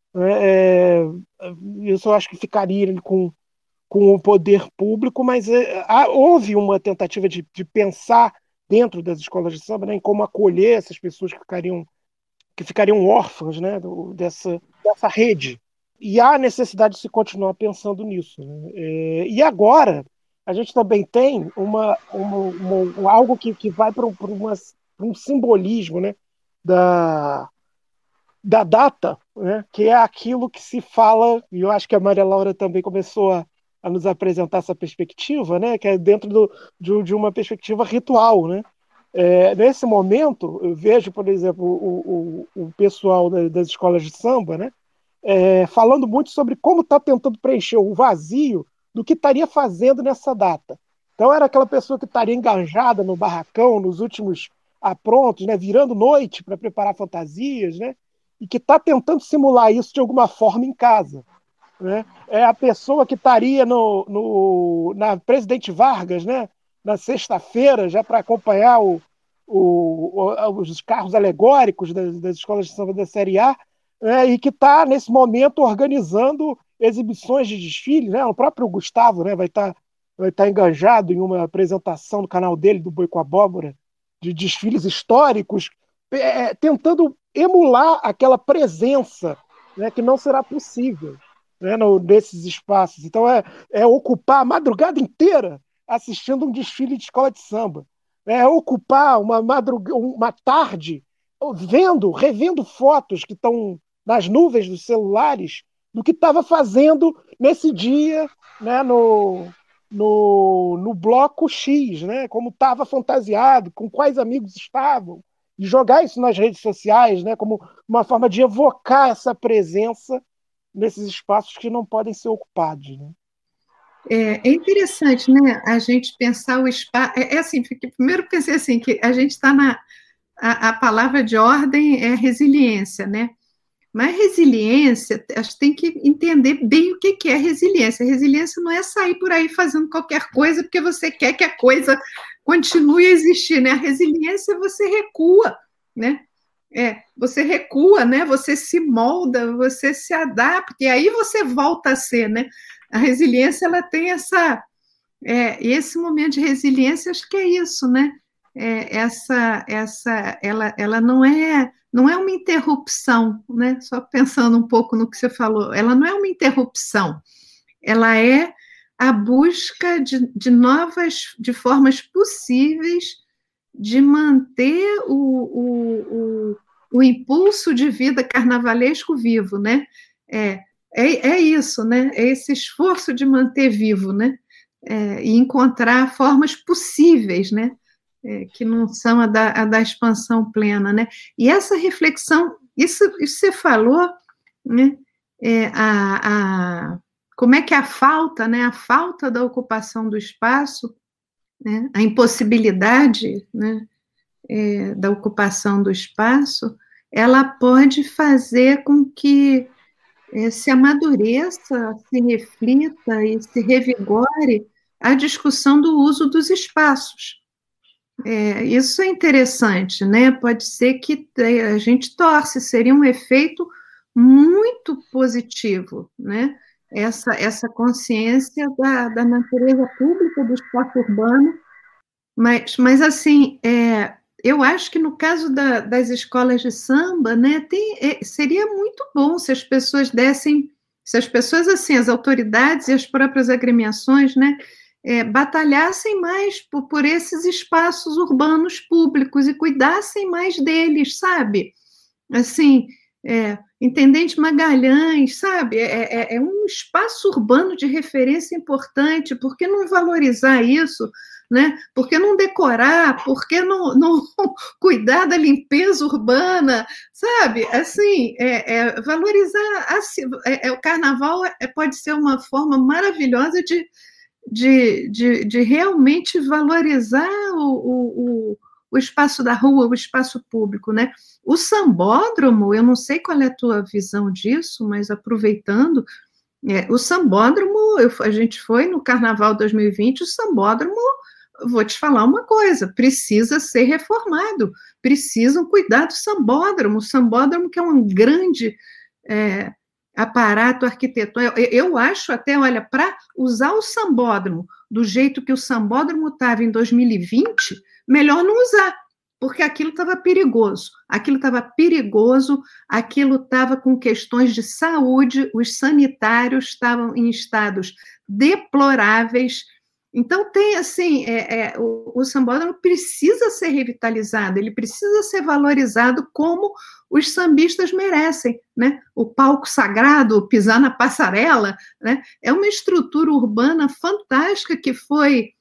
é, isso eu acho que ficaria com, com o poder público, mas é, há, houve uma tentativa de, de pensar dentro das escolas de samba, né, em como acolher essas pessoas que ficariam, que ficariam órfãs, né, do, dessa, dessa rede. E há necessidade de se continuar pensando nisso, né? É, e agora, a gente também tem uma, uma, uma, algo que, que vai para um, um simbolismo, né, da, da data, né, que é aquilo que se fala, e eu acho que a Maria Laura também começou a, a nos apresentar essa perspectiva, né, que é dentro do, de, de uma perspectiva ritual, né? É, nesse momento, eu vejo, por exemplo, o, o, o pessoal das escolas de samba, né, É, falando muito sobre como está tentando preencher o vazio do que estaria fazendo nessa data. Então era aquela pessoa que estaria engajada no barracão, nos últimos aprontos, né, virando noite para preparar fantasias, né, e que está tentando simular isso de alguma forma em casa, né? É a pessoa que estaria no, no, na Presidente Vargas, né, na sexta-feira, já para acompanhar o, o, o, os carros alegóricos das, das escolas de samba da Série A, É, e que está, nesse momento, organizando exibições de desfile, né? O próprio Gustavo, né, vai estar tá, vai tá engajado em uma apresentação no canal dele, do Boi com Abóbora, de desfiles históricos, é, tentando emular aquela presença, né, que não será possível, né, no, nesses espaços. Então, é, é ocupar a madrugada inteira assistindo um desfile de escola de samba. É ocupar uma, madrug... uma tarde vendo, revendo fotos que estão nas nuvens dos celulares do que estava fazendo nesse dia, né, no, no, no bloco X, né, como estava fantasiado, com quais amigos estavam, e jogar isso nas redes sociais, né, como uma forma de evocar essa presença nesses espaços que não podem ser ocupados, né? É, é interessante, né, a gente pensar o espaço. É, é assim, primeiro pensei assim, que a gente está na. A, a palavra de ordem é resiliência, né? Mas resiliência, a gente tem que entender bem o que é resiliência. Resiliência não é sair por aí fazendo qualquer coisa porque você quer que a coisa continue a existir, né? A resiliência você recua, né? É, você recua, né? Você se molda, você se adapta, e aí você volta a ser, né? A resiliência, ela tem essa... É, esse momento de resiliência, acho que é isso, né? É, essa, essa, ela, ela não é, não é uma interrupção, né? Só pensando um pouco no que você falou, ela não é uma interrupção, ela é a busca de, de novas, de formas possíveis de manter o, o, o, o impulso de vida carnavalesco vivo, né? É, é, é isso, né? É esse esforço de manter vivo, né? É, e encontrar formas possíveis, né, é, que não são a da, a da expansão plena, né? E essa reflexão, isso, isso você falou, né? É, a, a, como é que a falta, né? A falta da ocupação do espaço, né? A impossibilidade, né? É, da ocupação do espaço, ela pode fazer com que é, se amadureça, se reflita e se revigore a discussão do uso dos espaços. É, isso é interessante, né? Pode ser que a gente torce, seria um efeito muito positivo, né? Essa, essa consciência da, da natureza pública do espaço urbano, mas, mas assim, é, eu acho que no caso da, das escolas de samba, né, tem, é, seria muito bom se as pessoas dessem, se as pessoas, assim, as autoridades e as próprias agremiações, né, é, batalhassem mais por, por esses espaços urbanos públicos e cuidassem mais deles, sabe? Assim, é, Intendente Magalhães, sabe? É, é, é um espaço urbano de referência importante, por que não valorizar isso? Né? Por que não decorar? Por que não, não cuidar da limpeza urbana? Sabe? Assim, é, é, valorizar. A, é, é, o carnaval é, pode ser uma forma maravilhosa de, de, de, de realmente valorizar o, o, o espaço da rua, o espaço público, né? O sambódromo, eu não sei qual é a tua visão disso, mas aproveitando, é, o sambódromo, eu, a gente foi no Carnaval dois mil e vinte, o sambódromo, vou te falar uma coisa, precisa ser reformado, precisam cuidar do sambódromo, o sambódromo que é um grande é, aparato arquitetônico, eu, eu acho até, olha, para usar o sambódromo do jeito que o sambódromo estava em dois mil e vinte, melhor não usar, porque aquilo estava perigoso, aquilo estava perigoso, aquilo estava com questões de saúde, os sanitários estavam em estados deploráveis. Então, tem assim, é, é, o, o sambódromo precisa ser revitalizado, ele precisa ser valorizado como os sambistas merecem, né? O palco sagrado, o pisar na passarela, né? É uma estrutura urbana fantástica que foi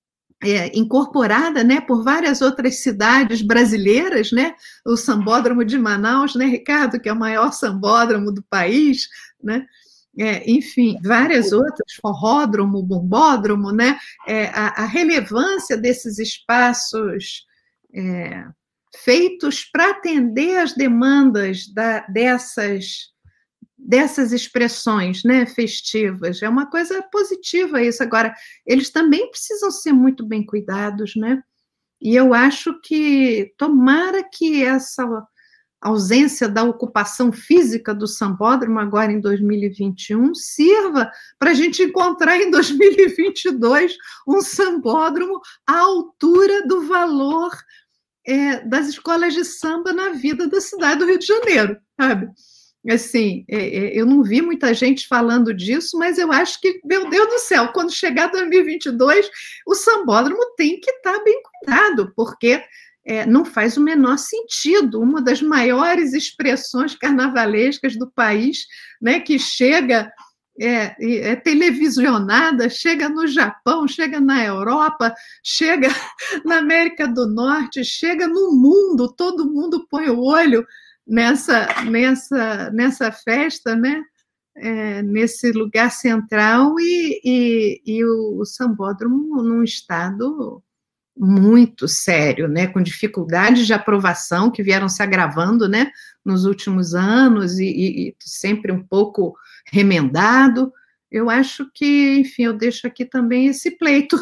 é, incorporada, né, por várias outras cidades brasileiras, né? O sambódromo de Manaus, né, Ricardo, que é o maior sambódromo do país, né? É, enfim, várias outras, forródromo, bombódromo, né? É, a, a relevância desses espaços é, feitos para atender as demandas da, dessas, dessas expressões, né, festivas. É uma coisa positiva isso. Agora, eles também precisam ser muito bem cuidados, né? E eu acho que, tomara que essa ausência da ocupação física do sambódromo agora em dois mil e vinte e um sirva para a gente encontrar em dois mil e vinte e dois um sambódromo à altura do valor é, das escolas de samba na vida da cidade do Rio de Janeiro, sabe? Assim, é, eu não vi muita gente falando disso, mas eu acho que, meu Deus do céu, quando chegar dois mil e vinte e dois, o sambódromo tem que estar bem cuidado, porque É, não faz o menor sentido, uma das maiores expressões carnavalescas do país, né, que chega, é, é televisionada, chega no Japão, chega na Europa, chega na América do Norte, chega no mundo, todo mundo põe o olho nessa, nessa, nessa festa, né, é, nesse lugar central, e, e, e o, o sambódromo num estado muito sério, né, com dificuldades de aprovação que vieram se agravando, né, nos últimos anos e, e, e sempre um pouco remendado. Eu acho que, enfim, eu deixo aqui também esse pleito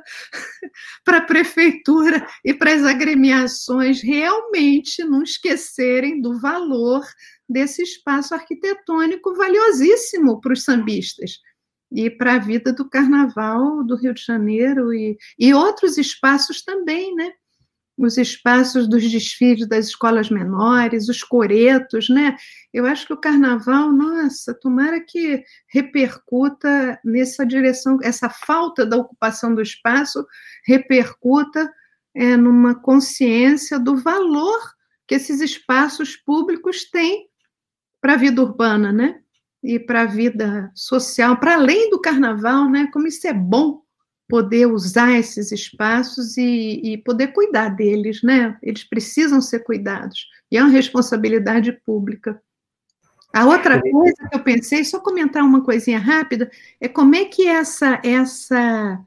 para a prefeitura e para as agremiações realmente não esquecerem do valor desse espaço arquitetônico valiosíssimo para os sambistas e para a vida do Carnaval do Rio de Janeiro e, e outros espaços também, né? Os espaços dos desfiles das escolas menores, os coretos, né? Eu acho que o Carnaval, nossa, tomara que repercuta nessa direção, essa falta da ocupação do espaço repercuta é, numa consciência do valor que esses espaços públicos têm para a vida urbana, né? E para a vida social, para além do Carnaval, né? Como isso é bom, poder usar esses espaços e, e poder cuidar deles, né? Eles precisam ser cuidados, e é uma responsabilidade pública. A outra coisa que eu pensei, só comentar uma coisinha rápida, é como é que essa, essa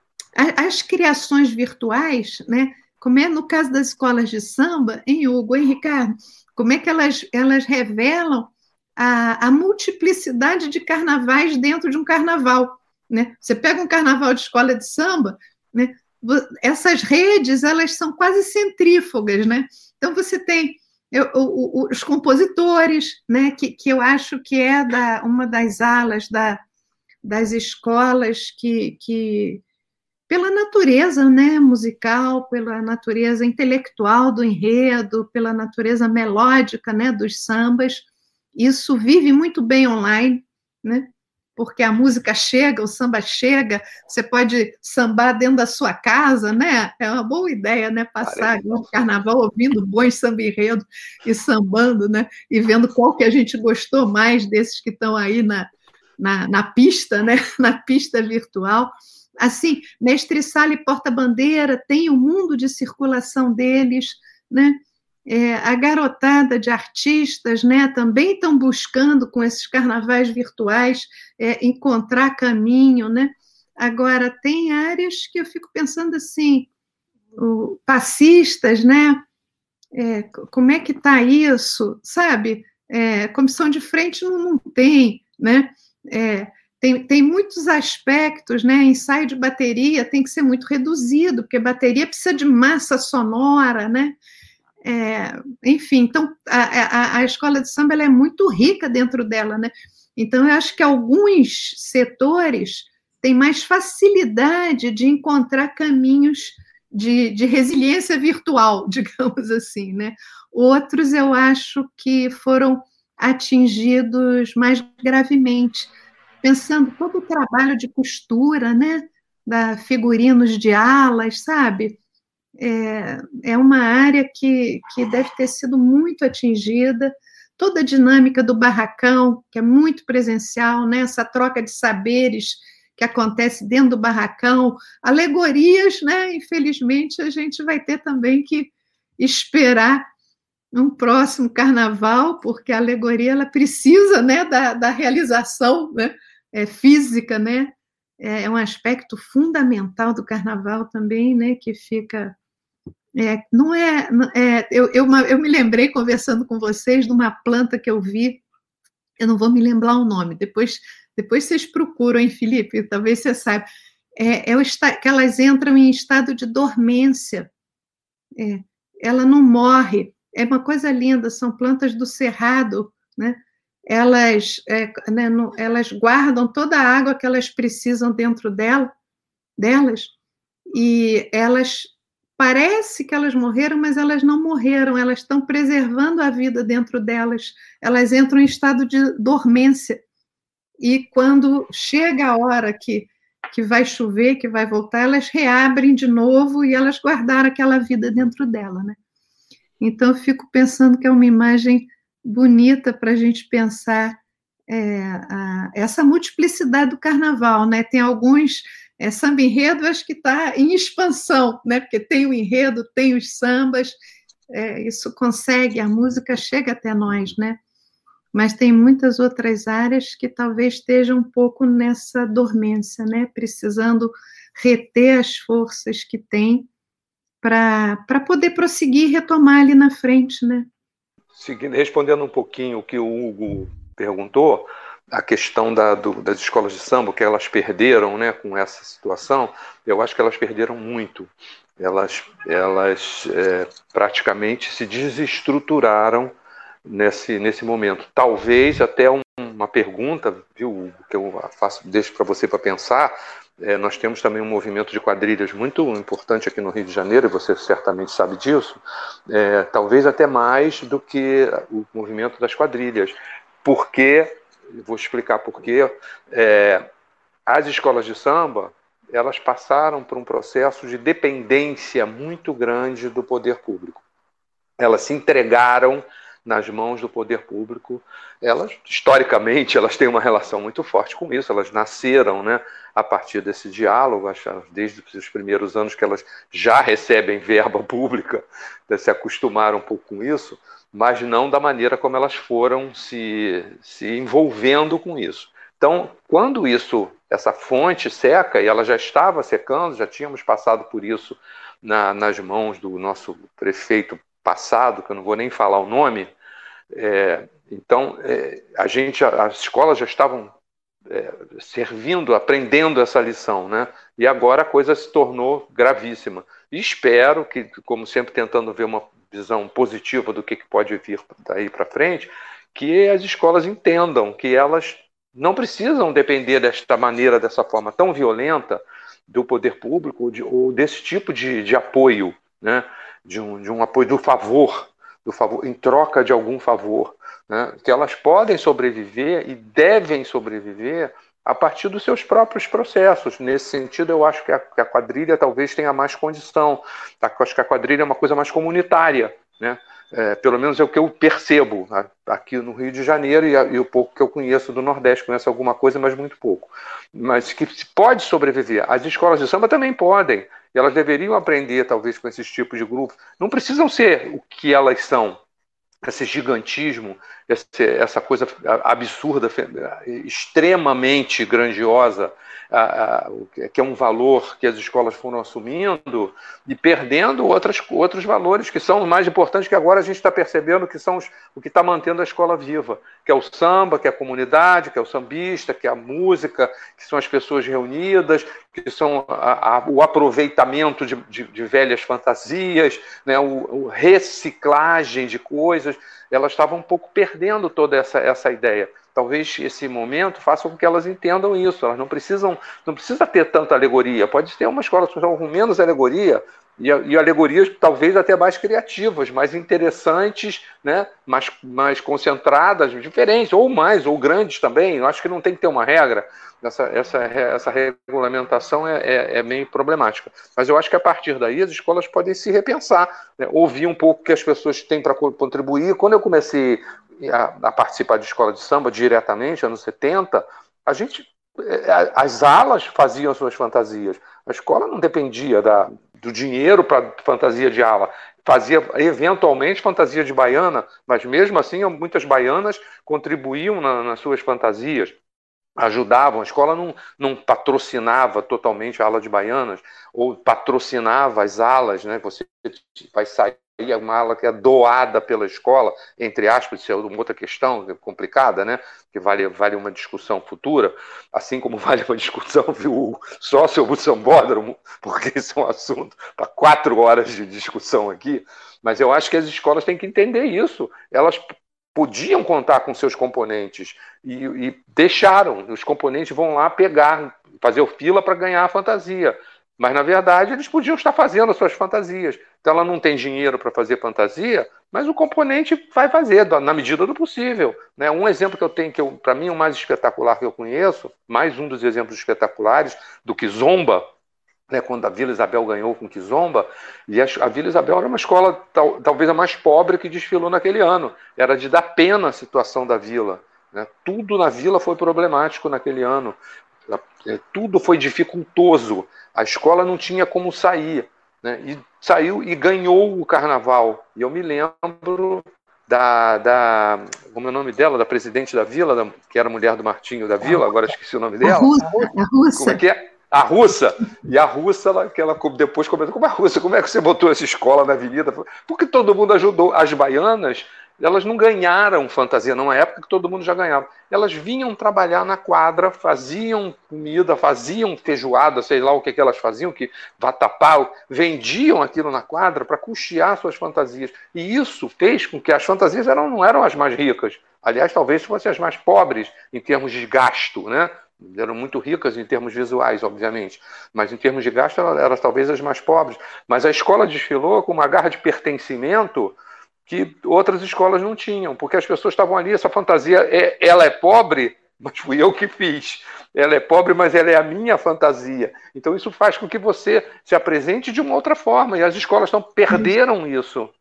as criações virtuais, né? Como é no caso das escolas de samba, em Hugo, em Ricardo, como é que elas, elas revelam a, a multiplicidade de carnavais dentro de um carnaval, né? Você pega um carnaval de escola de samba, né? Essas redes, elas são quase centrífugas, né? Então você tem eu, o, o, os compositores, né? Que, que eu acho que é da, uma das alas da, das escolas que, que pela natureza, né, musical, pela natureza intelectual do enredo, pela natureza melódica, né, dos sambas, isso vive muito bem online, né? Porque a música chega, o samba chega, você pode sambar dentro da sua casa, né? É uma boa ideia, né? Passar o carnaval ouvindo bons samba-enredo e sambando, né? E vendo qual que a gente gostou mais desses que estão aí na, na, na pista, né? Na pista virtual. Assim, mestre-sala e porta-bandeira tem o mundo de circulação deles, né? É, a garotada de artistas, né, também estão buscando, com esses carnavais virtuais, é, encontrar caminho, né? Agora, tem áreas que eu fico pensando assim, o, passistas, né? É, como é que está isso, sabe? É, comissão de frente não, não tem, né? É, tem, tem muitos aspectos, né? Ensaio de bateria tem que ser muito reduzido, porque bateria precisa de massa sonora, né? É, enfim, então a, a, a escola de samba ela é muito rica dentro dela, né? Então eu acho que alguns setores têm mais facilidade de encontrar caminhos de, de resiliência virtual, digamos assim, né? Outros eu acho que foram atingidos mais gravemente, pensando todo o trabalho de costura, né? Da figurinos de alas, sabe? É, é uma área que, que deve ter sido muito atingida, toda a dinâmica do barracão, que é muito presencial, né? Essa troca de saberes que acontece dentro do barracão, alegorias, né? Infelizmente, a gente vai ter também que esperar um próximo carnaval, porque a alegoria ela precisa, né, da, da realização, né? É, física, né? É um aspecto fundamental do carnaval também, né? Que fica... É, não é, é eu, eu, eu me lembrei, conversando com vocês, de uma planta que eu vi, eu não vou me lembrar o nome, depois, depois vocês procuram, hein, Felipe? Talvez você saiba. É, é o esta, que elas entram em estado de dormência, é, ela não morre, é uma coisa linda, são plantas do cerrado, né? Elas, é, né, no, elas guardam toda a água que elas precisam dentro dela, delas, e elas... Parece que elas morreram, mas elas não morreram, elas estão preservando a vida dentro delas, elas entram em estado de dormência, e quando chega a hora que, que vai chover, que vai voltar, elas reabrem de novo e elas guardaram aquela vida dentro dela, né? Então, eu fico pensando que é uma imagem bonita para a gente pensar é, a, essa multiplicidade do carnaval, né? Tem alguns... É, samba enredo, acho que está em expansão, né? Porque tem o enredo, tem os sambas, é, isso consegue, a música chega até nós, né? Mas tem muitas outras áreas que talvez estejam um pouco nessa dormência, né? Precisando reter as forças que tem para poder prosseguir e retomar ali na frente, né? Seguindo, respondendo um pouquinho o que o Hugo perguntou, a questão da, do, das escolas de samba, que elas perderam, né, com essa situação, eu acho que elas perderam muito. Elas, elas é, praticamente se desestruturaram nesse, nesse momento. Talvez até um, uma pergunta, viu, Hugo, que eu faço, deixo para você para pensar. É, nós temos também um movimento de quadrilhas muito importante aqui no Rio de Janeiro, e você certamente sabe disso, é, talvez até mais do que o movimento das quadrilhas, porque... Vou explicar por quê. É, as escolas de samba, elas passaram por um processo de dependência muito grande do poder público. Elas se entregaram nas mãos do poder público. Elas, historicamente, elas têm uma relação muito forte com isso, elas nasceram, né, a partir desse diálogo, desde os primeiros anos que elas já recebem verba pública, se acostumaram um pouco com isso, mas não da maneira como elas foram se, se envolvendo com isso. Então, quando isso, essa fonte seca, e ela já estava secando, já tínhamos passado por isso na, nas mãos do nosso prefeito passado, que eu não vou nem falar o nome, é, então é, a gente, as escolas já estavam é, servindo, aprendendo essa lição, né? E agora a coisa se tornou gravíssima. E espero que, como sempre tentando ver uma visão positiva do que pode vir daí para frente, que as escolas entendam que elas não precisam depender desta maneira, dessa forma tão violenta do poder público de, ou desse tipo de, de apoio, né? de, um, de um apoio do favor, do favor, em troca de algum favor, né? Que elas podem sobreviver e devem sobreviver a partir dos seus próprios processos. Nesse sentido, eu acho que a, que a quadrilha talvez tenha mais condição. Eu acho que a quadrilha é uma coisa mais comunitária, né? É, pelo menos é o que eu percebo aqui no Rio de Janeiro e, a, e o pouco que eu conheço do Nordeste. Conheço alguma coisa, mas muito pouco. Mas que pode sobreviver. As escolas de samba também podem. E elas deveriam aprender, talvez, com esses tipos de grupos. Não precisam ser o que elas são. Esse gigantismo, esse, essa coisa absurda, extremamente grandiosa, a, a, que é um valor que as escolas foram assumindo e perdendo outras, outros valores que são mais importantes, que agora a gente está percebendo que são os, o que está mantendo a escola viva, que é o samba, que é a comunidade, que é o sambista, que é a música, que são as pessoas reunidas, que são a, a, o aproveitamento de, de, de velhas fantasias, né, o, o reciclagem de coisas. Elas estavam um pouco perdendo toda essa, essa ideia. Talvez esse momento faça com que elas entendam isso. Elas não precisam, não precisa ter tanta alegoria. Pode ter uma escola com menos alegoria, e, e alegorias talvez até mais criativas, mais interessantes, né? mais, mais concentradas, diferentes, ou mais, ou grandes também. Eu acho que não tem que ter uma regra. Essa, essa, essa regulamentação é, é, é meio problemática. Mas eu acho que a partir daí as escolas podem se repensar, né? Ouvir um pouco o que as pessoas têm para contribuir. Quando eu comecei a, a participar de escola de samba diretamente, anos setenta, a gente, as alas faziam suas fantasias. A escola não dependia da, do dinheiro para fantasia de ala. Fazia eventualmente fantasia de baiana, mas mesmo assim muitas baianas contribuíam na, nas suas fantasias. Ajudavam, a escola não, não patrocinava totalmente a ala de baianas, ou patrocinava as alas, né? Você vai sair uma ala que é doada pela escola, entre aspas, isso é uma outra questão complicada, né? Que vale, vale uma discussão futura, assim como vale uma discussão, viu, só sobre o sambódromo, porque esse é um assunto para quatro horas de discussão aqui, mas eu acho que as escolas têm que entender isso. Elas podiam contar com seus componentes e, e deixaram. Os componentes vão lá pegar, fazer o fila para ganhar a fantasia. Mas, na verdade, eles podiam estar fazendo as suas fantasias. Então, ela não tem dinheiro para fazer fantasia, mas o componente vai fazer, na medida do possível, né? Um exemplo que eu tenho, que para mim é o mais espetacular que eu conheço, mais um dos exemplos espetaculares do Kizomba, né, quando a Vila Isabel ganhou com Kizomba, e a, a Vila Isabel era uma escola tal, talvez a mais pobre que desfilou naquele ano. Era de dar pena a situação da vila, né? Tudo na vila foi problemático naquele ano. Tudo foi dificultoso. A escola não tinha como sair, né? E saiu e ganhou o carnaval. E eu me lembro da, da como é o nome dela, da presidente da vila, da, que era mulher do Martinho da vila, agora esqueci o nome dela. A russa. A russa. Como é que é? A russa, e a russa, ela, que ela depois comentou, como a russa, como é que você botou essa escola na avenida? Porque todo mundo ajudou. As baianas, elas não ganharam fantasia, numa época que todo mundo já ganhava. Elas vinham trabalhar na quadra, faziam comida, faziam feijoada, sei lá o que, que elas faziam, que vatapá, vendiam aquilo na quadra para custear suas fantasias. E isso fez com que as fantasias eram, não eram as mais ricas. Aliás, talvez fossem as mais pobres em termos de gasto, né? Eram muito ricas em termos visuais, obviamente, mas em termos de gasto eram, eram talvez as mais pobres. Mas a escola desfilou com uma garra de pertencimento que outras escolas não tinham, porque as pessoas estavam ali, essa fantasia, é, ela é pobre, mas fui eu que fiz. Ela é pobre, mas ela é a minha fantasia. Então isso faz com que você se apresente de uma outra forma, e as escolas não perderam isso.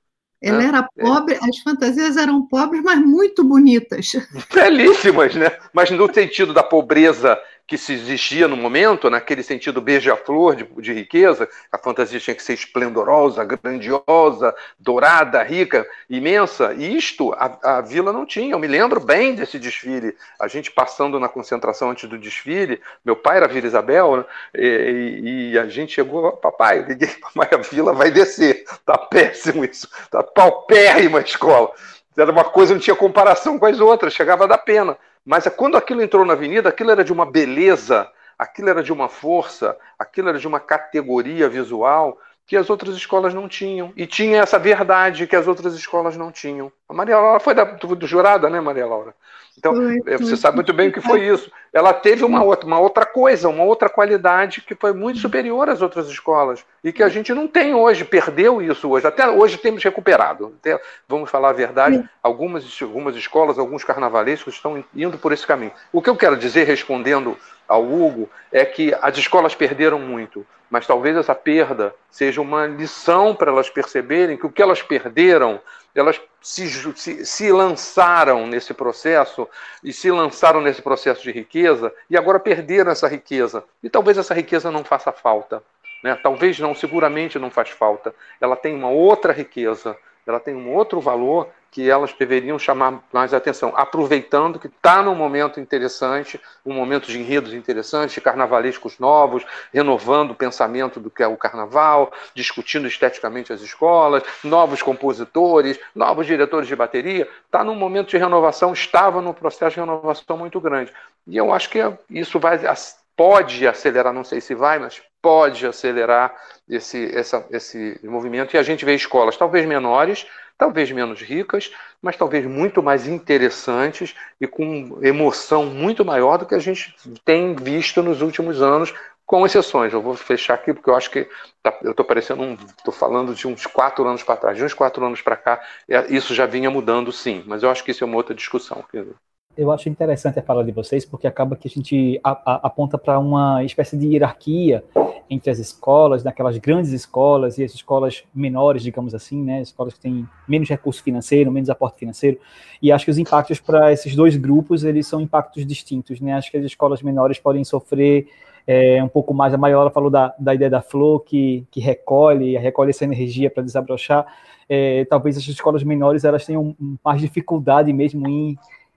Ela né? era pobre, as fantasias eram pobres, mas muito bonitas. Belíssimas, né? Mas no sentido da pobreza que se existia no momento, naquele sentido beija-flor de, de riqueza, a fantasia tinha que ser esplendorosa, grandiosa, dourada, rica, imensa. E isto a, a vila não tinha. Eu me lembro bem desse desfile. A gente passando na concentração antes do desfile, meu pai era Vila Isabel, né? e, e a gente chegou, papai, liguei, papai, a vila vai descer. Tá péssimo isso. Tá paupérrima a escola. Era uma coisa, não tinha comparação com as outras, chegava a dar pena. Mas quando aquilo entrou na avenida, aquilo era de uma beleza, aquilo era de uma força, aquilo era de uma categoria visual que as outras escolas não tinham. E tinha essa verdade que as outras escolas não tinham. A Maria Laura foi da, do jurada, né, Maria Laura? Então, Foi, você foi. sabe muito bem o que foi isso. Ela teve uma outra, uma outra coisa, uma outra qualidade que foi muito superior às outras escolas e que a gente não tem hoje, perdeu isso hoje. Até hoje temos recuperado. Até, vamos falar a verdade, algumas, algumas escolas, alguns carnavalescos estão indo por esse caminho. O que eu quero dizer, respondendo ao Hugo, é que as escolas perderam muito, mas talvez essa perda seja uma lição para elas perceberem que o que elas perderam, elas se, se, se lançaram nesse processo e se lançaram nesse processo de riqueza e agora perderam essa riqueza. E talvez essa riqueza não faça falta, né? Talvez não, seguramente não faz falta. Ela tem uma outra riqueza, ela tem um outro valor que elas deveriam chamar mais atenção, aproveitando que está num momento interessante, um momento de enredos interessantes, de carnavalescos novos, renovando o pensamento do que é o carnaval, discutindo esteticamente as escolas, novos compositores, novos diretores de bateria. Está num momento de renovação, estava num processo de renovação muito grande. E eu acho que isso vai, pode acelerar, não sei se vai, mas pode acelerar esse, essa, esse movimento. E a gente vê escolas talvez menores, talvez menos ricas, mas talvez muito mais interessantes e com emoção muito maior do que a gente tem visto nos últimos anos, com exceções. Eu vou fechar aqui porque eu acho que tá, eu estou parecendo um, estou falando de uns quatro anos para trás, de uns quatro anos para cá, isso já vinha mudando, sim. Mas eu acho que isso é uma outra discussão. Eu acho interessante a fala de vocês, porque acaba que a gente a, a, aponta para uma espécie de hierarquia entre as escolas, naquelas grandes escolas e as escolas menores, digamos assim, né, escolas que têm menos recurso financeiro, menos aporte financeiro, e acho que os impactos para esses dois grupos, eles são impactos distintos, né, acho que as escolas menores podem sofrer é, um pouco mais. A Maiola falou da, da ideia da flor, que, que recolhe, recolhe essa energia para desabrochar. É, talvez as escolas menores, elas tenham mais dificuldade mesmo em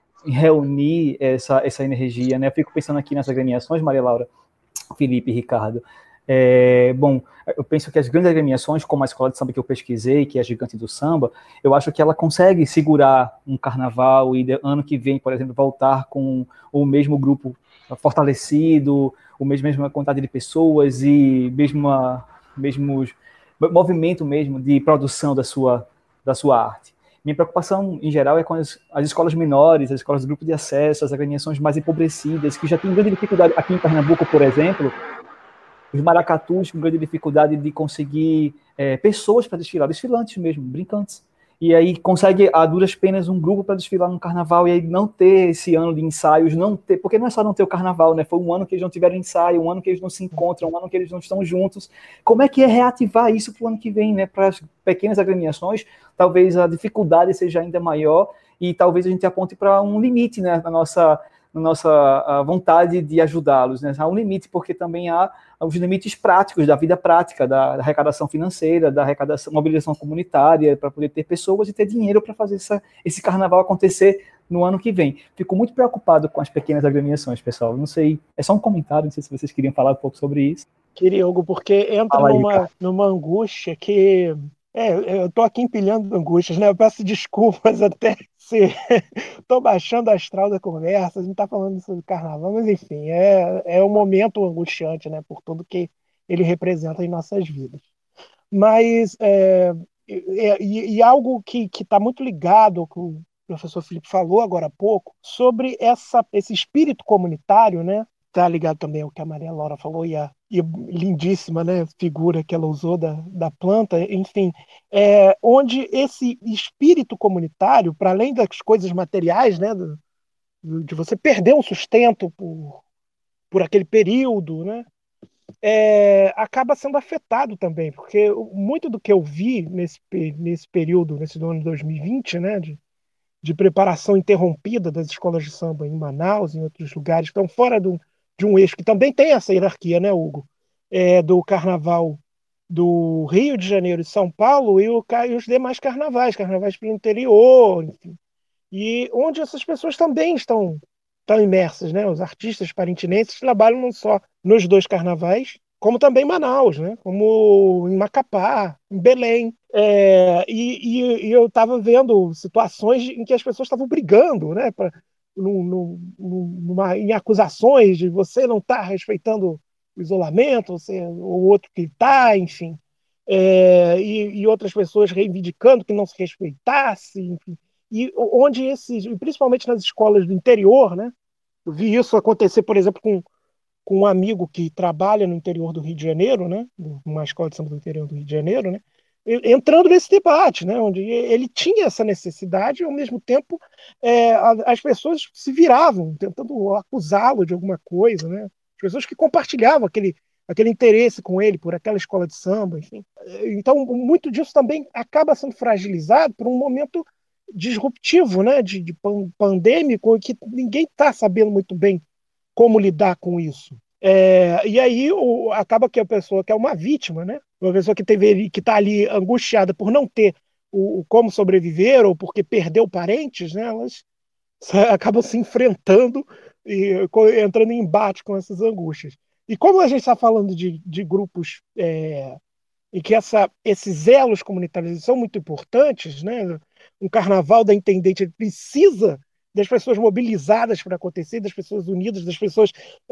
reunir essa, essa energia, né? Eu fico pensando aqui nas agremiações, Maria Laura, Felipe e Ricardo. É, bom, eu penso que as grandes agremiações, como a escola de samba que eu pesquisei, que é a Gigante do Samba, eu acho que ela consegue segurar um carnaval e de, ano que vem, por exemplo, voltar com o mesmo grupo fortalecido, o mesmo, mesma quantidade de pessoas e mesmo, mesmo movimento mesmo de produção da sua, da sua arte. Minha preocupação, em geral, é com as, as escolas menores, as escolas do grupo de acesso, as agremiações mais empobrecidas, que já têm grande dificuldade. Aqui em Pernambuco, por exemplo, os maracatus com grande dificuldade de conseguir é, pessoas para desfilar, desfilantes mesmo, brincantes. E aí consegue, a duras penas, um grupo para desfilar no carnaval, e aí não ter esse ano de ensaios, não ter, porque não é só não ter o carnaval, né? Foi um ano que eles não tiveram ensaio, um ano que eles não se encontram, um ano que eles não estão juntos. Como é que é reativar isso para o ano que vem, né? Para as pequenas agremiações, talvez a dificuldade seja ainda maior e talvez a gente aponte para um limite, né? Na nossa, na nossa vontade de ajudá-los, né? Há um limite, porque também há os limites práticos da vida prática, da arrecadação financeira, da arrecadação, mobilização comunitária, para poder ter pessoas e ter dinheiro para fazer essa, esse carnaval acontecer no ano que vem. Fico muito preocupado com as pequenas agremiações, pessoal. Não sei, é só um comentário, não sei se vocês queriam falar um pouco sobre isso. Queria, Hugo, porque entra Fala aí, numa, numa angústia que... É, eu tô aqui empilhando angústias, né? Eu peço desculpas até se tô baixando a astral da conversa, a gente tá falando sobre carnaval, mas enfim, é, é um momento angustiante, né? Por tudo que ele representa em nossas vidas. Mas, é, é, e, e algo que está muito ligado ao que o professor Felipe falou agora há pouco, sobre essa, esse espírito comunitário, né? Está ligado também ao que a Maria Laura falou e a, e a lindíssima, né, figura que ela usou da, da planta, enfim, é, onde esse espírito comunitário, para além das coisas materiais, né, do, de você perder um sustento por, por aquele período, né, é, acaba sendo afetado também, porque muito do que eu vi nesse, nesse período, nesse ano de dois mil e vinte, né, de, de preparação interrompida das escolas de samba em Manaus, em outros lugares, que estão fora do, de um eixo que também tem essa hierarquia, né, Hugo? É, do carnaval do Rio de Janeiro e São Paulo e, o, e os demais carnavais, carnavais pelo interior, enfim. E onde essas pessoas também estão, estão imersas, né? Os artistas parintinenses trabalham não só nos dois carnavais, como também em Manaus, né? Como em Macapá, em Belém. É, e, e, e eu estava vendo situações em que as pessoas estavam brigando, né? Pra, no, no, numa, em acusações de você não estar tá respeitando o isolamento, você, ou outro que está, enfim. É, e, e outras pessoas reivindicando que não se respeitasse, enfim. E onde esses, principalmente nas escolas do interior, né? Eu vi isso acontecer, por exemplo, com, com um amigo que trabalha no interior do Rio de Janeiro, né? Numa escola de samba do interior do Rio de Janeiro, né? Entrando nesse debate, né? Onde ele tinha essa necessidade e, ao mesmo tempo, é, as pessoas se viravam, tentando acusá-lo de alguma coisa, né? As pessoas que compartilhavam aquele, aquele interesse com ele por aquela escola de samba, enfim. Então, muito disso também acaba sendo fragilizado por um momento disruptivo, né, de, de pandêmico, que ninguém está sabendo muito bem como lidar com isso. É, e aí o, acaba que a pessoa que é uma vítima, né, uma pessoa que que está ali angustiada por não ter o, o como sobreviver ou porque perdeu parentes, né, elas acabam se enfrentando e entrando em embate com essas angústias. E como a gente está falando de, de grupos é, e que essa, esses elos comunitários são muito importantes, né? Um carnaval da Intendente precisa das pessoas mobilizadas para acontecer, das pessoas unidas, das pessoas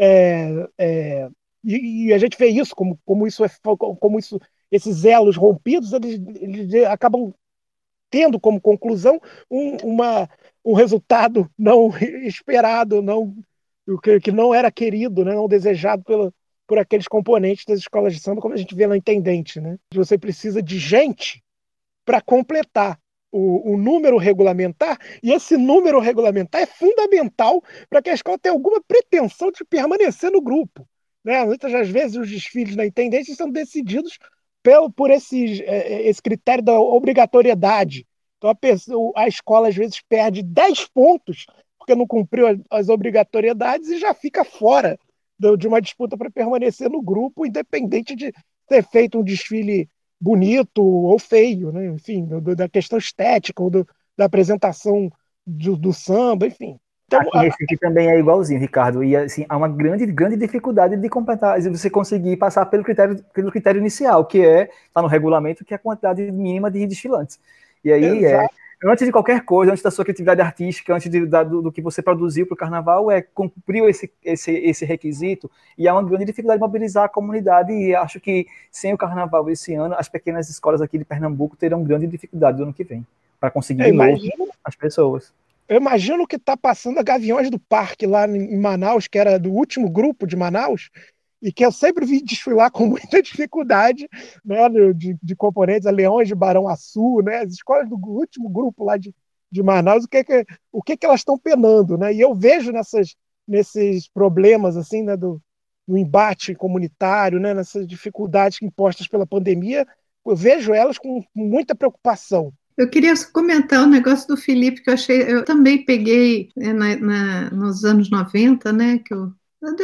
é, é, e, e a gente vê isso como, como isso é como isso esses elos rompidos eles, eles acabam tendo como conclusão um, uma, um resultado não esperado, não que, que não era querido, né? Não desejado pelo por aqueles componentes das escolas de samba, como a gente vê na Intendente, né? Você precisa de gente para completar o, o número regulamentar, e esse número regulamentar é fundamental para que a escola tenha alguma pretensão de permanecer no grupo, né? Muitas das vezes os desfiles na Intendente são decididos pelo, por esse, esse critério da obrigatoriedade. Então a, pessoa, a escola às vezes perde dez pontos porque não cumpriu as obrigatoriedades e já fica fora de uma disputa para permanecer no grupo, independente de ter feito um desfile bonito ou feio, né? Enfim, do, da questão estética ou do, da apresentação do, do samba, enfim. Então, aqui em Recife também é igualzinho, Ricardo, e assim, há uma grande, grande dificuldade de completar, de você conseguir passar pelo critério, pelo critério inicial, que é, está no regulamento, que é a quantidade mínima de desfilantes. E aí, é, antes de qualquer coisa, antes da sua criatividade artística, antes de, da, do, do que você produziu para o carnaval, é cumpriu esse, esse, esse requisito, e há uma grande dificuldade de mobilizar a comunidade, e acho que sem o carnaval esse ano, as pequenas escolas aqui de Pernambuco terão grande dificuldade no ano que vem, para conseguir de novo as pessoas. Eu imagino o que está passando a Gaviões do Parque lá em Manaus, que era do último grupo de Manaus, e que eu sempre vi desfilar com muita dificuldade, né, de, de componentes, a Leões de Barão Açu, né, as escolas do último grupo lá de, de Manaus, o que, que, o que, que elas estão penando, né? E eu vejo nessas, nesses problemas assim, né, do, do embate comunitário, né, nessas dificuldades impostas pela pandemia, eu vejo elas com muita preocupação. Eu queria comentar o negócio do Felipe, que eu achei, eu também peguei é, na, na, nos anos noventa, né, que eu,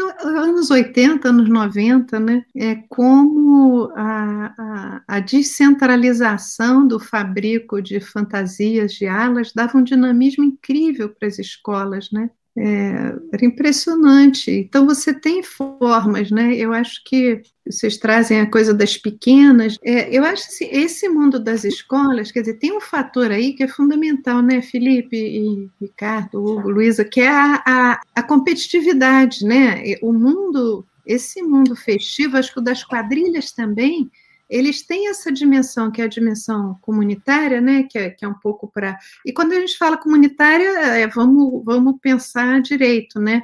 anos oitenta, anos noventa, né, é como a, a, a descentralização do fabrico de fantasias de alas dava um dinamismo incrível para as escolas, né. É, era impressionante. Então você tem formas, né? Eu acho que vocês trazem a coisa das pequenas. É, eu acho que assim, esse mundo das escolas, quer dizer, tem um fator aí que é fundamental, né, Felipe e Ricardo, Hugo, Luísa, que é a, a, a competitividade, né? O mundo, esse mundo festivo, acho que o das quadrilhas também, eles têm essa dimensão, que é a dimensão comunitária, né, que é, que é um pouco para... E quando a gente fala comunitária, é, vamos, vamos pensar direito, né?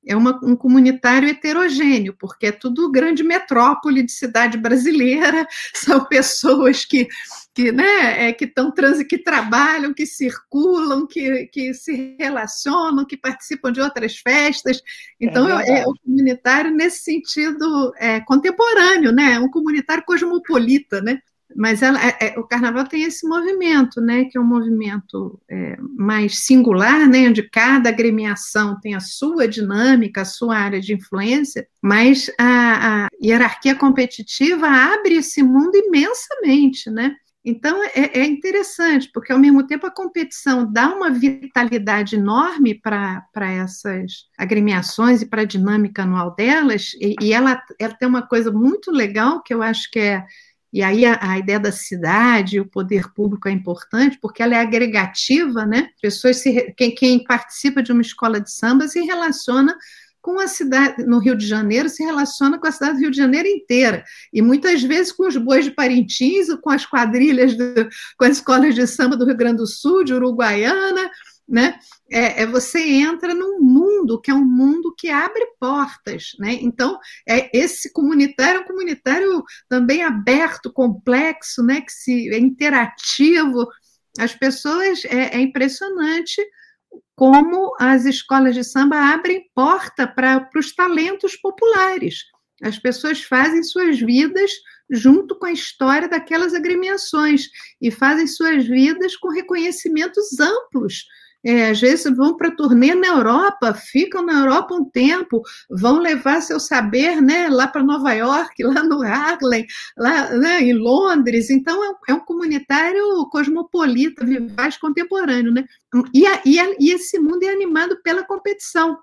é uma, um comunitário heterogêneo, porque é tudo grande metrópole de cidade brasileira, são pessoas que, que, né, é, que, tão trans, que trabalham, que circulam, que, que se relacionam, que participam de outras festas. Então, é, é um comunitário nesse sentido é, contemporâneo, né? É um comunitário cosmopolita, né? Mas ela, é, é, o Carnaval tem esse movimento, né, que é um movimento é, mais singular, né, onde cada agremiação tem a sua dinâmica, a sua área de influência, mas a, a hierarquia competitiva abre esse mundo imensamente, né? Então, é, é interessante, porque, ao mesmo tempo, a competição dá uma vitalidade enorme para essas agremiações e para a dinâmica anual delas, e, e ela, ela tem uma coisa muito legal, que eu acho que é. E aí a, a ideia da cidade, o poder público é importante, porque ela é agregativa, né? Pessoas se, quem, quem participa de uma escola de samba se relaciona com a cidade, no Rio de Janeiro, se relaciona com a cidade do Rio de Janeiro inteira, e muitas vezes com os bois de Parintins, com as quadrilhas, do, com as escolas de samba do Rio Grande do Sul, de Uruguaiana, né? É, é, você entra num mundo que é um mundo que abre portas, né? Então, é, esse comunitário é um comunitário também aberto, complexo, né? Que se, é interativo. As pessoas, é, é impressionante como as escolas de samba abrem porta para os talentos populares. As pessoas fazem suas vidas junto com a história daquelas agremiações e fazem suas vidas com reconhecimentos amplos. É, às vezes vão para turnê na Europa, ficam na Europa um tempo, vão levar seu saber, né, lá para Nova York, lá no Harlem, lá, né, em Londres. Então, é um, é um comunitário cosmopolita, vivaz, contemporâneo, né? E, a, e, a, e esse mundo é animado pela competição.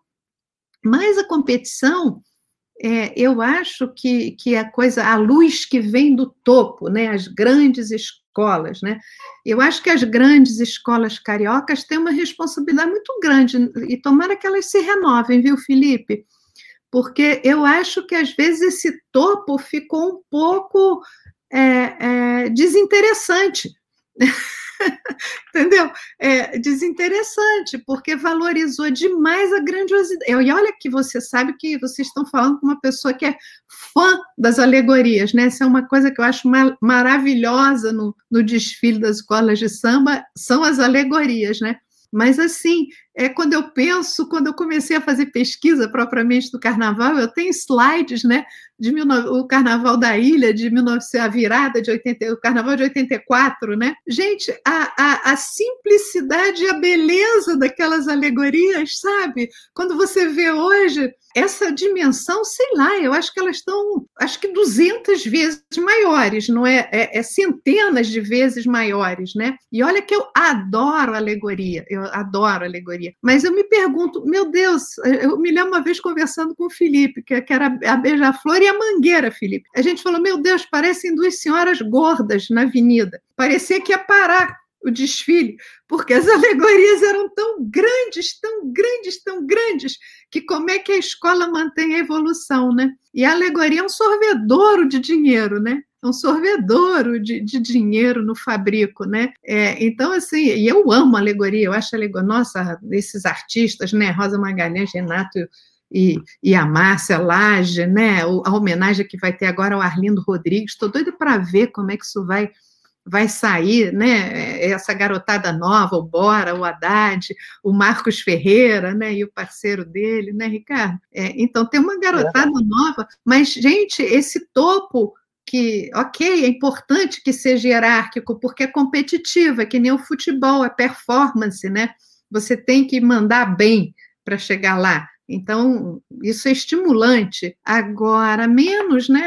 Mas a competição, é, eu acho que, que a coisa, a luz que vem do topo, né, as grandes escolas, né? Eu acho que as grandes escolas cariocas têm uma responsabilidade muito grande, e tomara que elas se renovem, viu, Felipe? Porque eu acho que, às vezes, esse topo ficou um pouco é, é, desinteressante. Entendeu? É desinteressante, porque valorizou demais a grandiosidade. E olha que você sabe que vocês estão falando com uma pessoa que é fã das alegorias, né? Essa é uma coisa que eu acho mar maravilhosa no, no desfile das escolas de samba, são as alegorias, né? Mas, assim, é, quando eu penso, quando eu comecei a fazer pesquisa propriamente do Carnaval, eu tenho slides, né, de mil, o Carnaval da Ilha, de mil e novecentos, a virada de oitenta, o Carnaval de oitenta e quatro, né? Gente, a, a, a simplicidade e a beleza daquelas alegorias, sabe? Quando você vê hoje essa dimensão, sei lá, eu acho que elas estão, acho que duzentas vezes maiores, não é? É, é centenas de vezes maiores, né? E olha que eu adoro alegoria, eu adoro alegoria. Mas eu me pergunto, meu Deus, eu me lembro uma vez conversando com o Felipe, que, que era a Beija-Flor e a Mangueira, Felipe. A gente falou, meu Deus, parecem duas senhoras gordas na avenida. Parecia que ia parar o desfile, porque as alegorias eram tão grandes, tão grandes, tão grandes, que como é que a escola mantém a evolução, né? E a alegoria é um sorvedouro de dinheiro, né? É um sorvedouro de, de dinheiro no fabrico, né? É, então, assim, e eu amo a alegoria, eu acho a alegoria, nossa, esses artistas, né? Rosa Magalhães, Renato e, e a Márcia Laje, né? A homenagem que vai ter agora ao Arlindo Rodrigues, estou doida para ver como é que isso vai vai sair, né, essa garotada nova, o Bora, o Haddad, o Marcos Ferreira, né, e o parceiro dele, né, Ricardo? É, então, tem uma garotada é. nova, mas, gente, esse topo que, ok, é importante que seja hierárquico, porque é competitivo, é que nem o futebol, é performance, né? Você tem que mandar bem para chegar lá. Então, isso é estimulante. Agora, menos, né?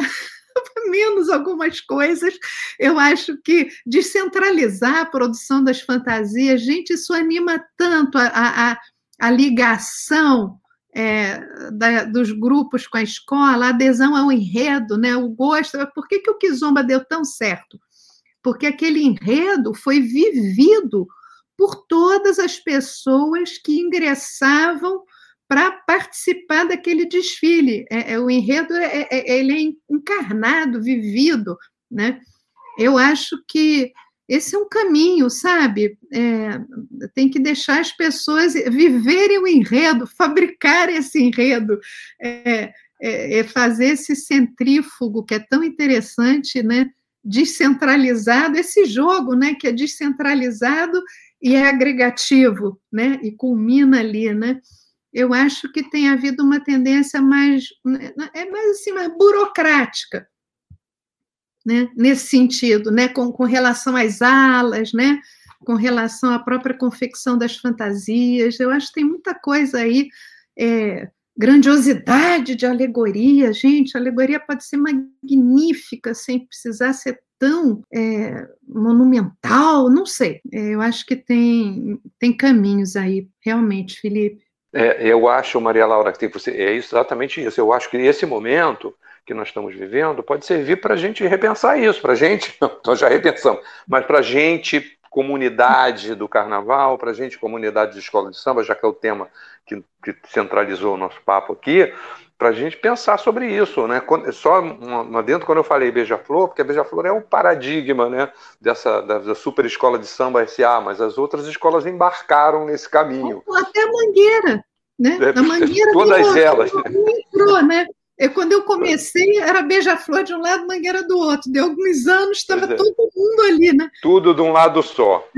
menos algumas coisas, eu acho que descentralizar a produção das fantasias, gente, isso anima tanto a, a, a ligação é, da, dos grupos com a escola, a adesão ao enredo, né, o gosto. Por que, que o Kizomba deu tão certo? Porque aquele enredo foi vivido por todas as pessoas que ingressavam para participar daquele desfile. É, é, o enredo é, é, ele é encarnado, vivido, né? Eu acho que esse é um caminho, sabe? É, tem que deixar as pessoas viverem o enredo, fabricar esse enredo, é, é, é fazer esse centrífugo que é tão interessante, né? Descentralizado, esse jogo, né? Que é descentralizado e é agregativo, né? E culmina ali, né? Eu acho que tem havido uma tendência mais, é mais assim, mais burocrática, né, nesse sentido, né, com, com relação às alas, né, com relação à própria confecção das fantasias. Eu acho que tem muita coisa aí, é, grandiosidade de alegoria. Gente, a alegoria pode ser magnífica sem precisar ser tão é, monumental, não sei. É, eu acho que tem, tem caminhos aí, realmente, Felipe. É, eu acho, Maria Laura, que você, é exatamente isso. Eu acho que esse momento que nós estamos vivendo pode servir para a gente repensar isso, para a gente, nós já repensamos, mas para a gente, comunidade do carnaval, para a gente, comunidade de escola de samba, já que é o tema que, que centralizou o nosso papo aqui, para a gente pensar sobre isso, né? Só uma dentro quando eu falei Beija-Flor, porque a Beija-Flor é o paradigma, né, dessa da, da super escola de samba S A, mas as outras escolas embarcaram nesse caminho. Até a Mangueira, né? É, a Mangueira todas do elas. Entrou, né? Eu, quando eu comecei, era Beija-Flor de um lado, Mangueira do outro. Deu alguns anos, estava é. todo mundo ali, né? Tudo de um lado só.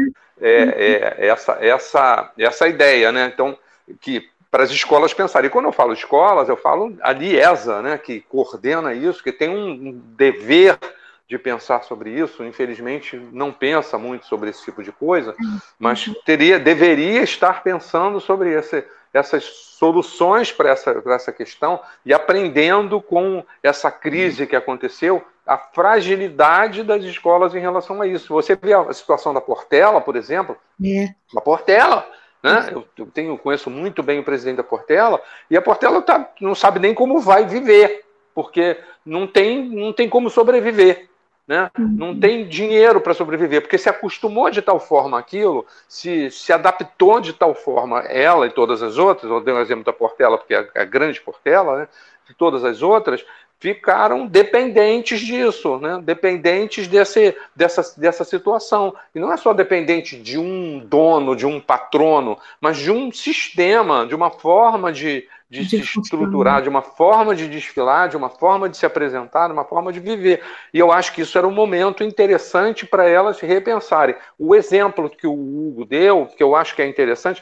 É, é essa, essa, essa ideia, né? Então, que para as escolas pensarem. E quando eu falo escolas, eu falo a Liesa, né? Que coordena isso, que tem um dever de pensar sobre isso. Infelizmente, não pensa muito sobre esse tipo de coisa, mas teria, deveria estar pensando sobre esse, essas soluções para essa, para essa questão e aprendendo com essa crise que aconteceu, a fragilidade das escolas em relação a isso. Você vê a situação da Portela, por exemplo, é. a Portela, né? Eu, eu tenho, conheço muito bem o presidente da Portela, e a Portela tá, não sabe nem como vai viver, porque não tem, não tem como sobreviver. Né? Não tem dinheiro para sobreviver, porque se acostumou de tal forma aquilo, se, se adaptou de tal forma, ela e todas as outras, eu dei um exemplo da Portela, porque é a grande Portela, né? E todas as outras ficaram dependentes disso, né? Dependentes desse, dessa, dessa situação. E não é só dependente de um dono, de um patrono, mas de um sistema, de uma forma de, de, de se estruturar, de uma forma de desfilar, de uma forma de se apresentar, de uma forma de viver. E eu acho que isso era um momento interessante para elas repensarem. O exemplo que o Hugo deu, que eu acho que é interessante,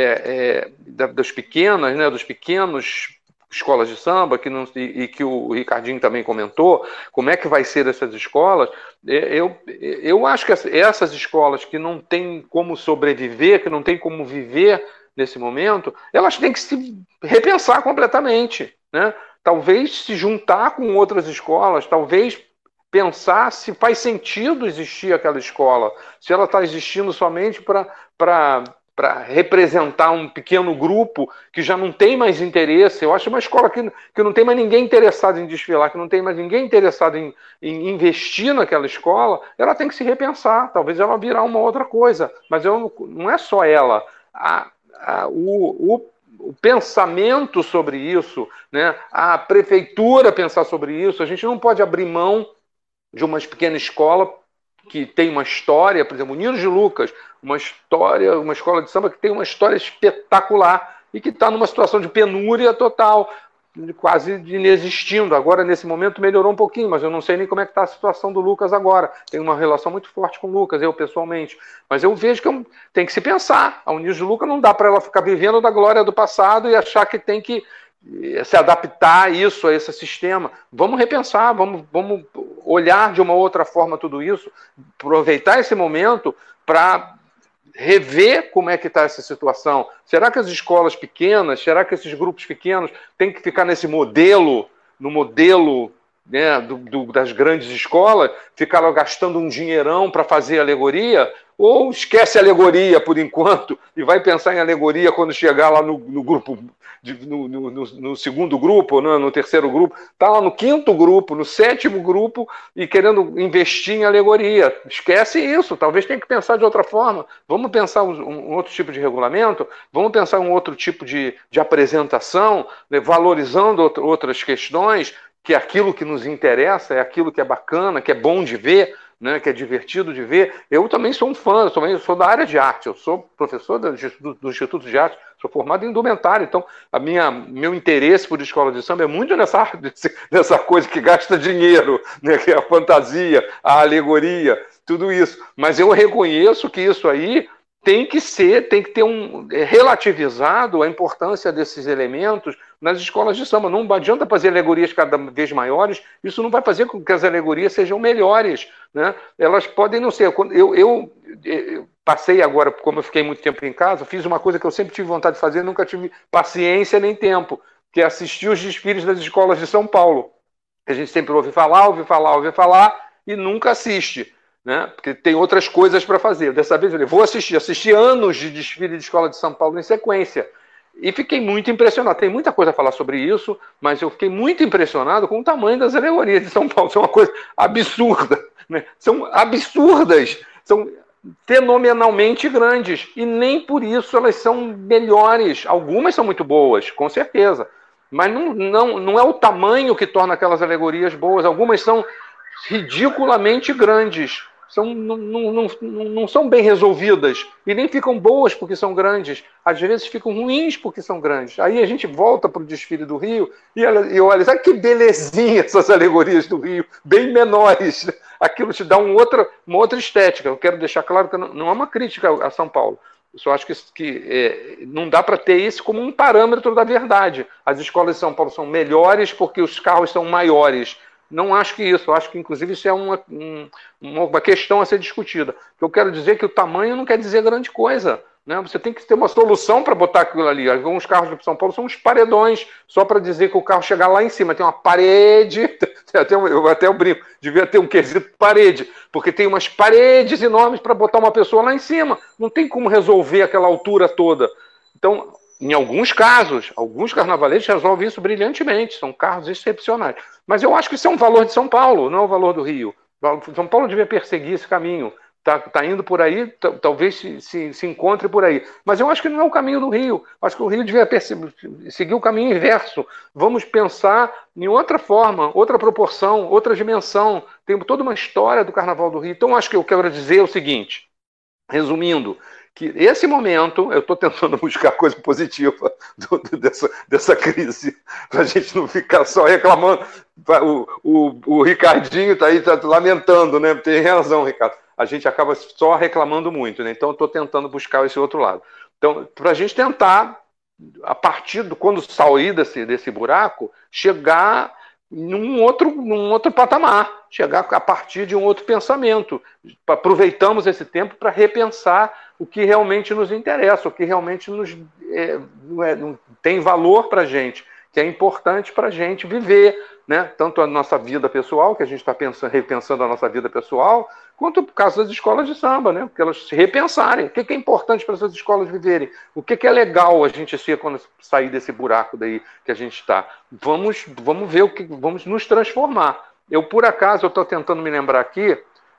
é, é, das pequenas, né, dos pequenos escolas de samba, que não, e, e que o Ricardinho também comentou, como é que vai ser essas escolas, eu, eu acho que essas escolas que não têm como sobreviver, que não têm como viver nesse momento, elas têm que se repensar completamente, né? Talvez se juntar com outras escolas, talvez pensar se faz sentido existir aquela escola, se ela está existindo somente para para representar um pequeno grupo que já não tem mais interesse. Eu acho uma escola que, que não tem mais ninguém interessado em desfilar, que não tem mais ninguém interessado em, em investir naquela escola, ela tem que se repensar. Talvez ela virar uma outra coisa, mas eu, não é só ela. A, a, o, o, o pensamento sobre isso, né? A prefeitura pensar sobre isso, a gente não pode abrir mão de uma pequena escola que tem uma história, por exemplo, o Nilo de Lucas, uma história, uma escola de samba que tem uma história espetacular e que está numa situação de penúria total, quase inexistindo. Agora, nesse momento, melhorou um pouquinho, mas eu não sei nem como é que está a situação do Lucas agora. Tenho uma relação muito forte com o Lucas, eu pessoalmente. Mas eu vejo que eu, tem que se pensar. A Nilo de Lucas não dá para ela ficar vivendo da glória do passado e achar que tem que se adaptar a isso, a esse sistema. Vamos repensar, vamos, vamos olhar de uma outra forma tudo isso, aproveitar esse momento para rever como é que está essa situação. Será que as escolas pequenas, será que esses grupos pequenos têm que ficar nesse modelo, no modelo, né, do, do, das grandes escolas, ficar lá gastando um dinheirão para fazer alegoria? Ou esquece a alegoria por enquanto e vai pensar em alegoria quando chegar lá no, no grupo, de, no, no, no segundo grupo, no, no terceiro grupo, está lá no quinto grupo, no sétimo grupo e querendo investir em alegoria. Esquece isso, talvez tenha que pensar de outra forma. Vamos pensar um, um outro tipo de regulamento, vamos pensar um outro tipo de, de apresentação, né, valorizando outras questões, que é aquilo que nos interessa, é aquilo que é bacana, que é bom de ver, né, que é divertido de ver. Eu também sou um fã, eu sou, eu sou da área de arte, eu sou professor do, do, do Instituto de Arte, sou formado em indumentário, então a minha, meu interesse por escola de samba é muito nessa, nessa coisa que gasta dinheiro, né, que é a fantasia, a alegoria, tudo isso. Mas eu reconheço que isso aí tem que ser, tem que ter um relativizado a importância desses elementos nas escolas de samba. Não adianta fazer alegorias cada vez maiores, isso não vai fazer com que as alegorias sejam melhores, né? Elas podem não ser. Eu, eu, eu passei agora, como eu fiquei muito tempo em casa, fiz uma coisa que eu sempre tive vontade de fazer, nunca tive paciência nem tempo, que é assistir os desfiles das escolas de São Paulo. A gente sempre ouve falar, ouve falar, ouve falar e nunca assiste. Né? Porque tem outras coisas para fazer. Dessa vez eu falei, vou assistir. Assisti anos de desfile de escola de São Paulo em sequência. E fiquei muito impressionado. Tem muita coisa a falar sobre isso, mas eu fiquei muito impressionado com o tamanho das alegorias de São Paulo. São uma coisa absurda. Né? São absurdas. São fenomenalmente grandes. E nem por isso elas são melhores. Algumas são muito boas, com certeza. Mas não, não, não é o tamanho que torna aquelas alegorias boas. Algumas são ridiculamente grandes. São, não, não, não, não são bem resolvidas e nem ficam boas porque são grandes, às vezes ficam ruins porque são grandes. Aí a gente volta para o desfile do Rio e, e olha, sabe que belezinha essas alegorias do Rio, bem menores, aquilo te dá um outra, uma outra estética. Eu quero deixar claro que não, não é uma crítica a São Paulo, eu só acho que, que é, não dá para ter isso como um parâmetro da verdade. As escolas de São Paulo são melhores porque os carros são maiores. Não acho que isso, eu acho que inclusive isso é uma, um, uma questão a ser discutida. Eu quero dizer que o tamanho não quer dizer grande coisa, né? Você tem que ter uma solução para botar aquilo ali. Alguns carros de São Paulo são uns paredões, só para dizer que o carro chegar lá em cima, tem uma parede, até, eu até eu brinco, devia ter um quesito parede, porque tem umas paredes enormes para botar uma pessoa lá em cima. Não tem como resolver aquela altura toda. Então, em alguns casos, alguns carnavaletes resolvem isso brilhantemente, são carros excepcionais. Mas eu acho que isso é um valor de São Paulo, não é o valor do Rio. São Paulo devia perseguir esse caminho. Está tá indo por aí, talvez se, se, se encontre por aí. Mas eu acho que não é o caminho do Rio. Acho que o Rio devia seguir o caminho inverso. Vamos pensar em outra forma, outra proporção, outra dimensão. Tem toda uma história do Carnaval do Rio. Então, acho que eu quero dizer o seguinte, resumindo, que esse momento, eu estou tentando buscar coisa positiva do, do, dessa, dessa crise, para a gente não ficar só reclamando. O, o, o Ricardinho está aí tá lamentando, né? Tem razão, Ricardo. A gente acaba só reclamando muito, né? Então eu estou tentando buscar esse outro lado. Então, para a gente tentar, a partir do quando sair desse, desse buraco, chegar num outro, num outro patamar, chegar a partir de um outro pensamento. Aproveitamos esse tempo para repensar o que realmente nos interessa, o que realmente nos, é, não é, não tem valor para a gente, que é importante para a gente viver, né? Tanto a nossa vida pessoal, que a gente está pensando, repensando a nossa vida pessoal, quanto o caso das escolas de samba, né? Porque elas se repensarem. O que é importante para essas escolas viverem? O que é legal a gente ser quando sair desse buraco daí que a gente está? Vamos, vamos ver o que vamos nos transformar. Eu, por acaso, eu estou tentando me lembrar aqui,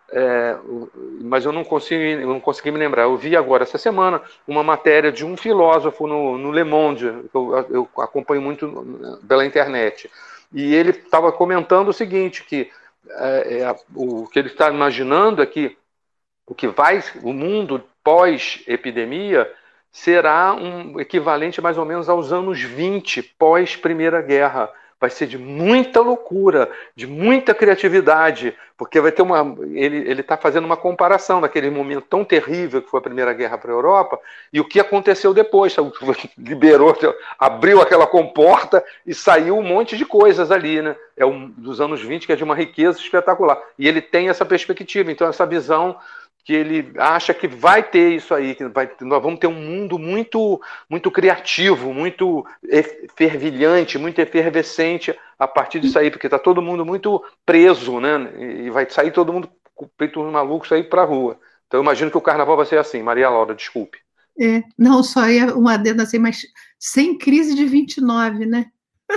é, mas eu não consegui, eu não consegui me lembrar. Eu vi agora, essa semana, uma matéria de um filósofo no, no Le Monde, que eu, eu acompanho muito pela internet, e ele estava comentando o seguinte, que é, é, o que ele está imaginando é que o que vai, o mundo pós-epidemia será um equivalente mais ou menos aos anos vinte, pós-Primeira Guerra. Vai ser de muita loucura, de muita criatividade, porque vai ter uma. Ele está fazendo uma comparação daquele momento tão terrível que foi a Primeira Guerra para a Europa e o que aconteceu depois. Liberou, abriu aquela comporta e saiu um monte de coisas ali, né? É um dos anos vinte, que é de uma riqueza espetacular. E ele tem essa perspectiva, então, essa visão que ele acha que vai ter isso aí, que vai, nós vamos ter um mundo muito, muito criativo, muito fervilhante, muito efervescente a partir disso aí, porque está todo mundo muito preso, né? E vai sair todo mundo com o peito maluco, sair para a rua. Então eu imagino que o carnaval vai ser assim. Maria Laura, desculpe. É, não, só ia um adendo assim, mas sem crise de vinte e nove, né?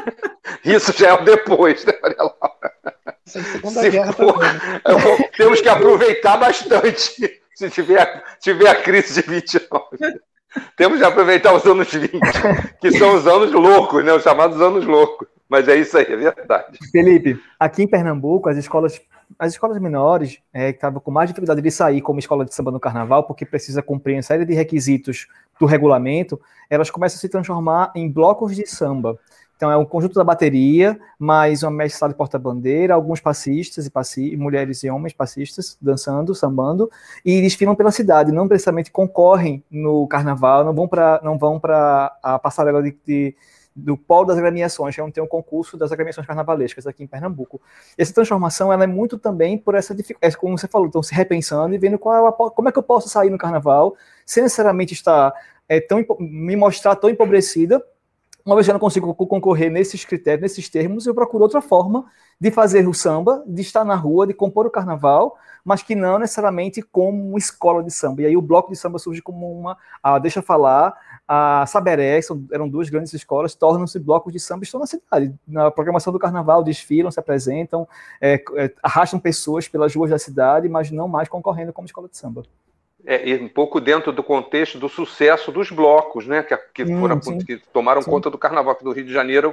Isso já é o depois, né, Maria Laura? Essa Segunda Se Guerra for, também. Temos que aproveitar bastante se tiver, tiver a crise de vinte e nove. Temos que aproveitar os anos vinte, que são os anos loucos, né? Os chamados anos loucos. Mas é isso aí, é verdade. Felipe, aqui em Pernambuco, as escolas, as escolas menores, é, que estavam com mais dificuldade de sair como escola de samba no carnaval, porque precisa cumprir uma série de requisitos do regulamento, elas começam a se transformar em blocos de samba. Então, é um conjunto da bateria, mais uma mestre de porta-bandeira, alguns passistas, e passi mulheres e homens passistas, dançando, sambando, e desfilam pela cidade, não precisamente concorrem no carnaval, não vão para não vão para a passarela de, de, do polo das agremiações, que é onde tem um concurso das agremiações carnavalescas aqui em Pernambuco. Essa transformação, ela é muito também por essa dificuldade, como você falou, estão se repensando e vendo qual é a, como é que eu posso sair no carnaval, sem necessariamente estar, é, tão, me mostrar tão empobrecida. Uma vez que eu não consigo concorrer nesses critérios, nesses termos, eu procuro outra forma de fazer o samba, de estar na rua, de compor o carnaval, mas que não necessariamente como uma escola de samba. E aí o bloco de samba surge como uma... Ah, deixa eu falar, a Saberé, eram duas grandes escolas, tornam-se blocos de samba e estão na cidade. Na programação do carnaval, desfilam, se apresentam, é, é, arrastam pessoas pelas ruas da cidade, mas não mais concorrendo como escola de samba. É, e um pouco dentro do contexto do sucesso dos blocos, né, que, que, hum, foram, que tomaram sim. conta do carnaval aqui do Rio de Janeiro.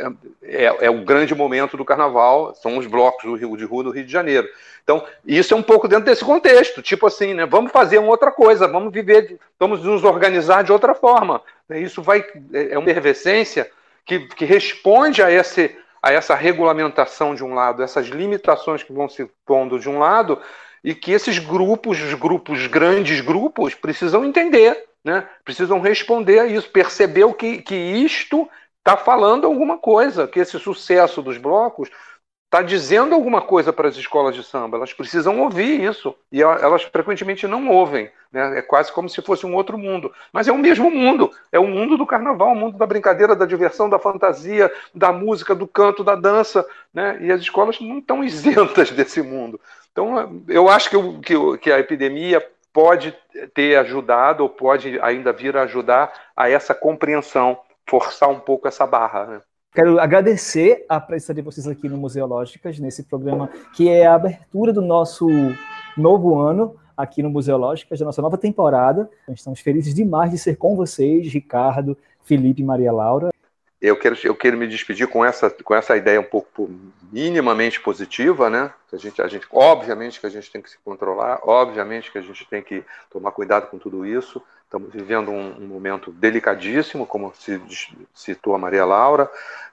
É, é, é o grande momento do carnaval, são os blocos do Rio de Rua do Rio de Janeiro. Então, isso é um pouco dentro desse contexto, tipo assim, né, vamos fazer uma outra coisa, vamos viver, vamos nos organizar de outra forma. Isso vai, é uma efervescência que, que responde a, esse, a essa regulamentação de um lado, essas limitações que vão se pondo de um lado, e que esses grupos, os grupos, grandes grupos, precisam entender, né? Precisam responder a isso, perceber o que, que isto está falando alguma coisa, que esse sucesso dos blocos está dizendo alguma coisa para as escolas de samba. Elas precisam ouvir isso, e elas frequentemente não ouvem, né? É quase como se fosse um outro mundo, mas é o mesmo mundo, é o mundo do carnaval, o mundo da brincadeira, da diversão, da fantasia, da música, do canto, da dança, né? E as escolas não estão isentas desse mundo. Então, eu acho que, o, que, que a epidemia pode ter ajudado, ou pode ainda vir a ajudar a essa compreensão, forçar um pouco essa barra, né? Quero agradecer a presença de vocês aqui no Museológicas, nesse programa que é a abertura do nosso novo ano aqui no Museológicas, da nossa nova temporada. Nós estamos felizes demais de ser com vocês, Ricardo, Felipe e Maria Laura. Eu quero, eu quero me despedir com essa, com essa ideia um pouco minimamente positiva, né? A gente, a gente, obviamente que a gente tem que se controlar, obviamente que a gente tem que tomar cuidado com tudo isso. Estamos vivendo um, um momento delicadíssimo, como se citou a Maria Laura,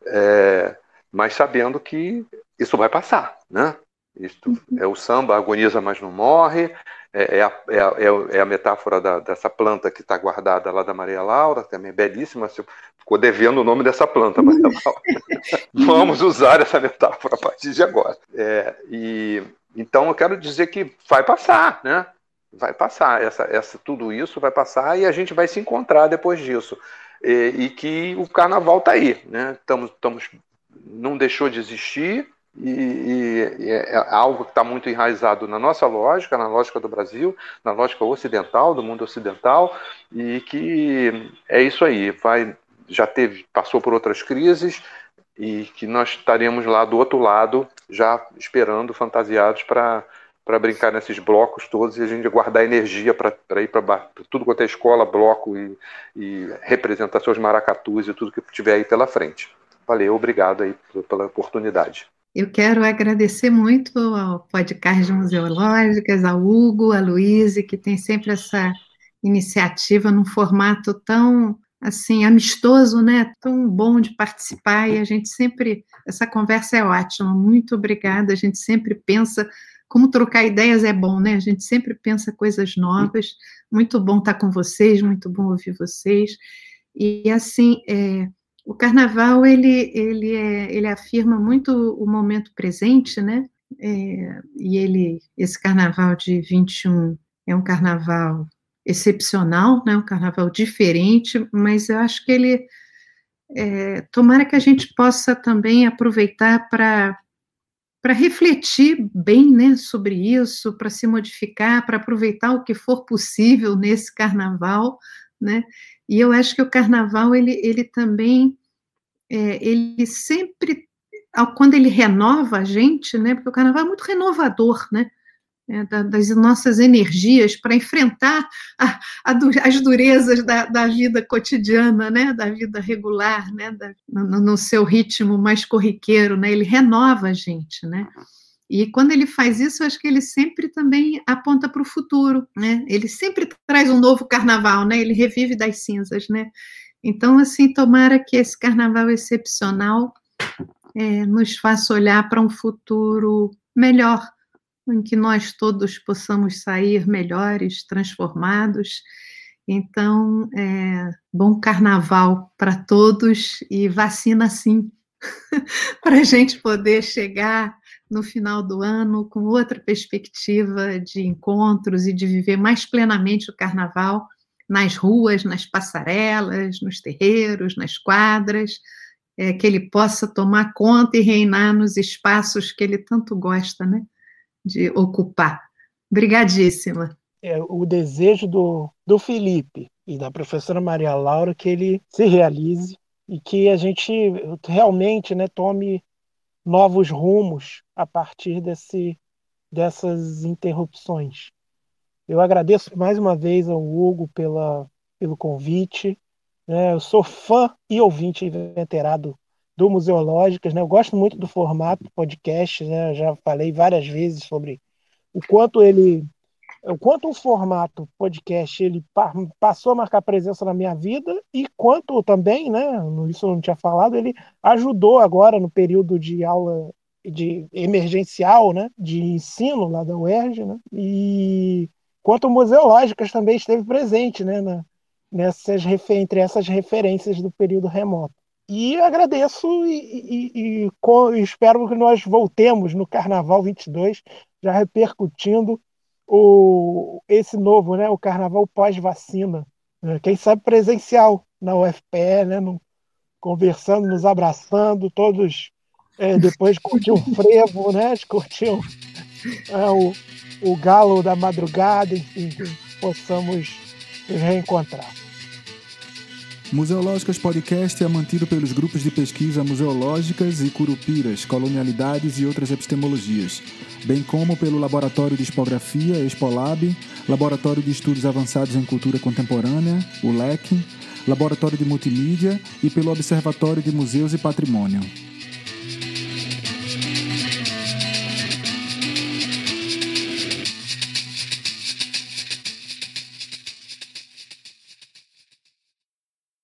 é, mas sabendo que isso vai passar, né? Isto, é o samba agoniza, mas não morre. É, é, a, é, a, é a metáfora da, dessa planta que está guardada lá da Maria Laura, também é belíssima. Ficou devendo o nome dessa planta, Maria Laura. Vamos usar essa metáfora a partir de agora. É, e, então eu quero dizer que vai passar, né? Vai passar, essa, essa, tudo isso vai passar e a gente vai se encontrar depois disso. E, e que o carnaval está aí, né? Estamos, estamos, não deixou de existir. E, e, e é algo que está muito enraizado na nossa lógica, na lógica do Brasil, na lógica ocidental, do mundo ocidental, e que é isso aí, vai, já teve, passou por outras crises, e que nós estaremos lá do outro lado, já esperando, fantasiados, para para brincar nesses blocos todos e a gente guardar energia para ir para tudo quanto é escola, bloco e, e representações maracatus e tudo que tiver aí pela frente. Valeu, obrigado aí pela oportunidade. Eu quero agradecer muito ao podcast Museológicas, ao Hugo, a Luíse, que tem sempre essa iniciativa num formato tão, assim, amistoso, né? Tão bom de participar, e a gente sempre, essa conversa é ótima, muito obrigada, a gente sempre pensa, como trocar ideias é bom, né? A gente sempre pensa coisas novas, muito bom estar com vocês, muito bom ouvir vocês, e assim, é, o carnaval, ele, ele, é, ele afirma muito o momento presente, né? É, e ele, esse carnaval de vinte e um é um carnaval excepcional, né? Um carnaval diferente, mas eu acho que ele, é, tomara que a gente possa também aproveitar para para refletir bem, né, sobre isso, para se modificar, para aproveitar o que for possível nesse carnaval, né? E eu acho que o carnaval, ele, ele também, é, ele sempre, quando ele renova a gente, né, porque o carnaval é muito renovador, né? é, da, das nossas energias para enfrentar a, a, as durezas da, da vida cotidiana, né, da vida regular, né, da, no, no seu ritmo mais corriqueiro, né, ele renova a gente, né? E quando ele faz isso, eu acho que ele sempre também aponta para o futuro, né? Ele sempre traz um novo carnaval, né? Ele revive das cinzas, né? Então, assim, tomara que esse carnaval excepcional é, nos faça olhar para um futuro melhor, em que nós todos possamos sair melhores, transformados. Então, é, bom carnaval para todos e vacina sim, para a gente poder chegar no final do ano com outra perspectiva de encontros e de viver mais plenamente o carnaval nas ruas, nas passarelas, nos terreiros, nas quadras, é, que ele possa tomar conta e reinar nos espaços que ele tanto gosta, né, de ocupar. Obrigadíssima. É o desejo do, do Felipe e da professora Maria Laura que ele se realize e que a gente realmente, né, tome novos rumos a partir desse, dessas interrupções. Eu agradeço mais uma vez ao Hugo pela, pelo convite. Né? Eu sou fã e ouvinte inveterado do Museológicas. Né? Eu gosto muito do formato podcast. Né? Eu já falei várias vezes sobre o quanto ele, o quanto o formato podcast ele pa, passou a marcar presença na minha vida e quanto também, né, isso eu não tinha falado, ele ajudou agora no período de aula de emergencial, né, de ensino lá da U E R J, né, e quanto o Museológicas também esteve presente, né, na, nessas, entre essas referências do período remoto. E agradeço e, e, e, e espero que nós voltemos no Carnaval vinte e dois, já repercutindo O, esse novo, né, o carnaval pós-vacina, né, quem sabe presencial na U F P E, né, no, conversando, nos abraçando, todos é, depois de curtir um frevo, né, de curtir um, é, o, o galo da madrugada, enfim, possamos nos reencontrar. Museológicas Podcast é mantido pelos grupos de pesquisa Museológicas e Curupiras, Colonialidades e outras epistemologias, bem como pelo Laboratório de Expografia, Expolab, Laboratório de Estudos Avançados em Cultura Contemporânea, o L E C, Laboratório de Multimídia e pelo Observatório de Museus e Patrimônio.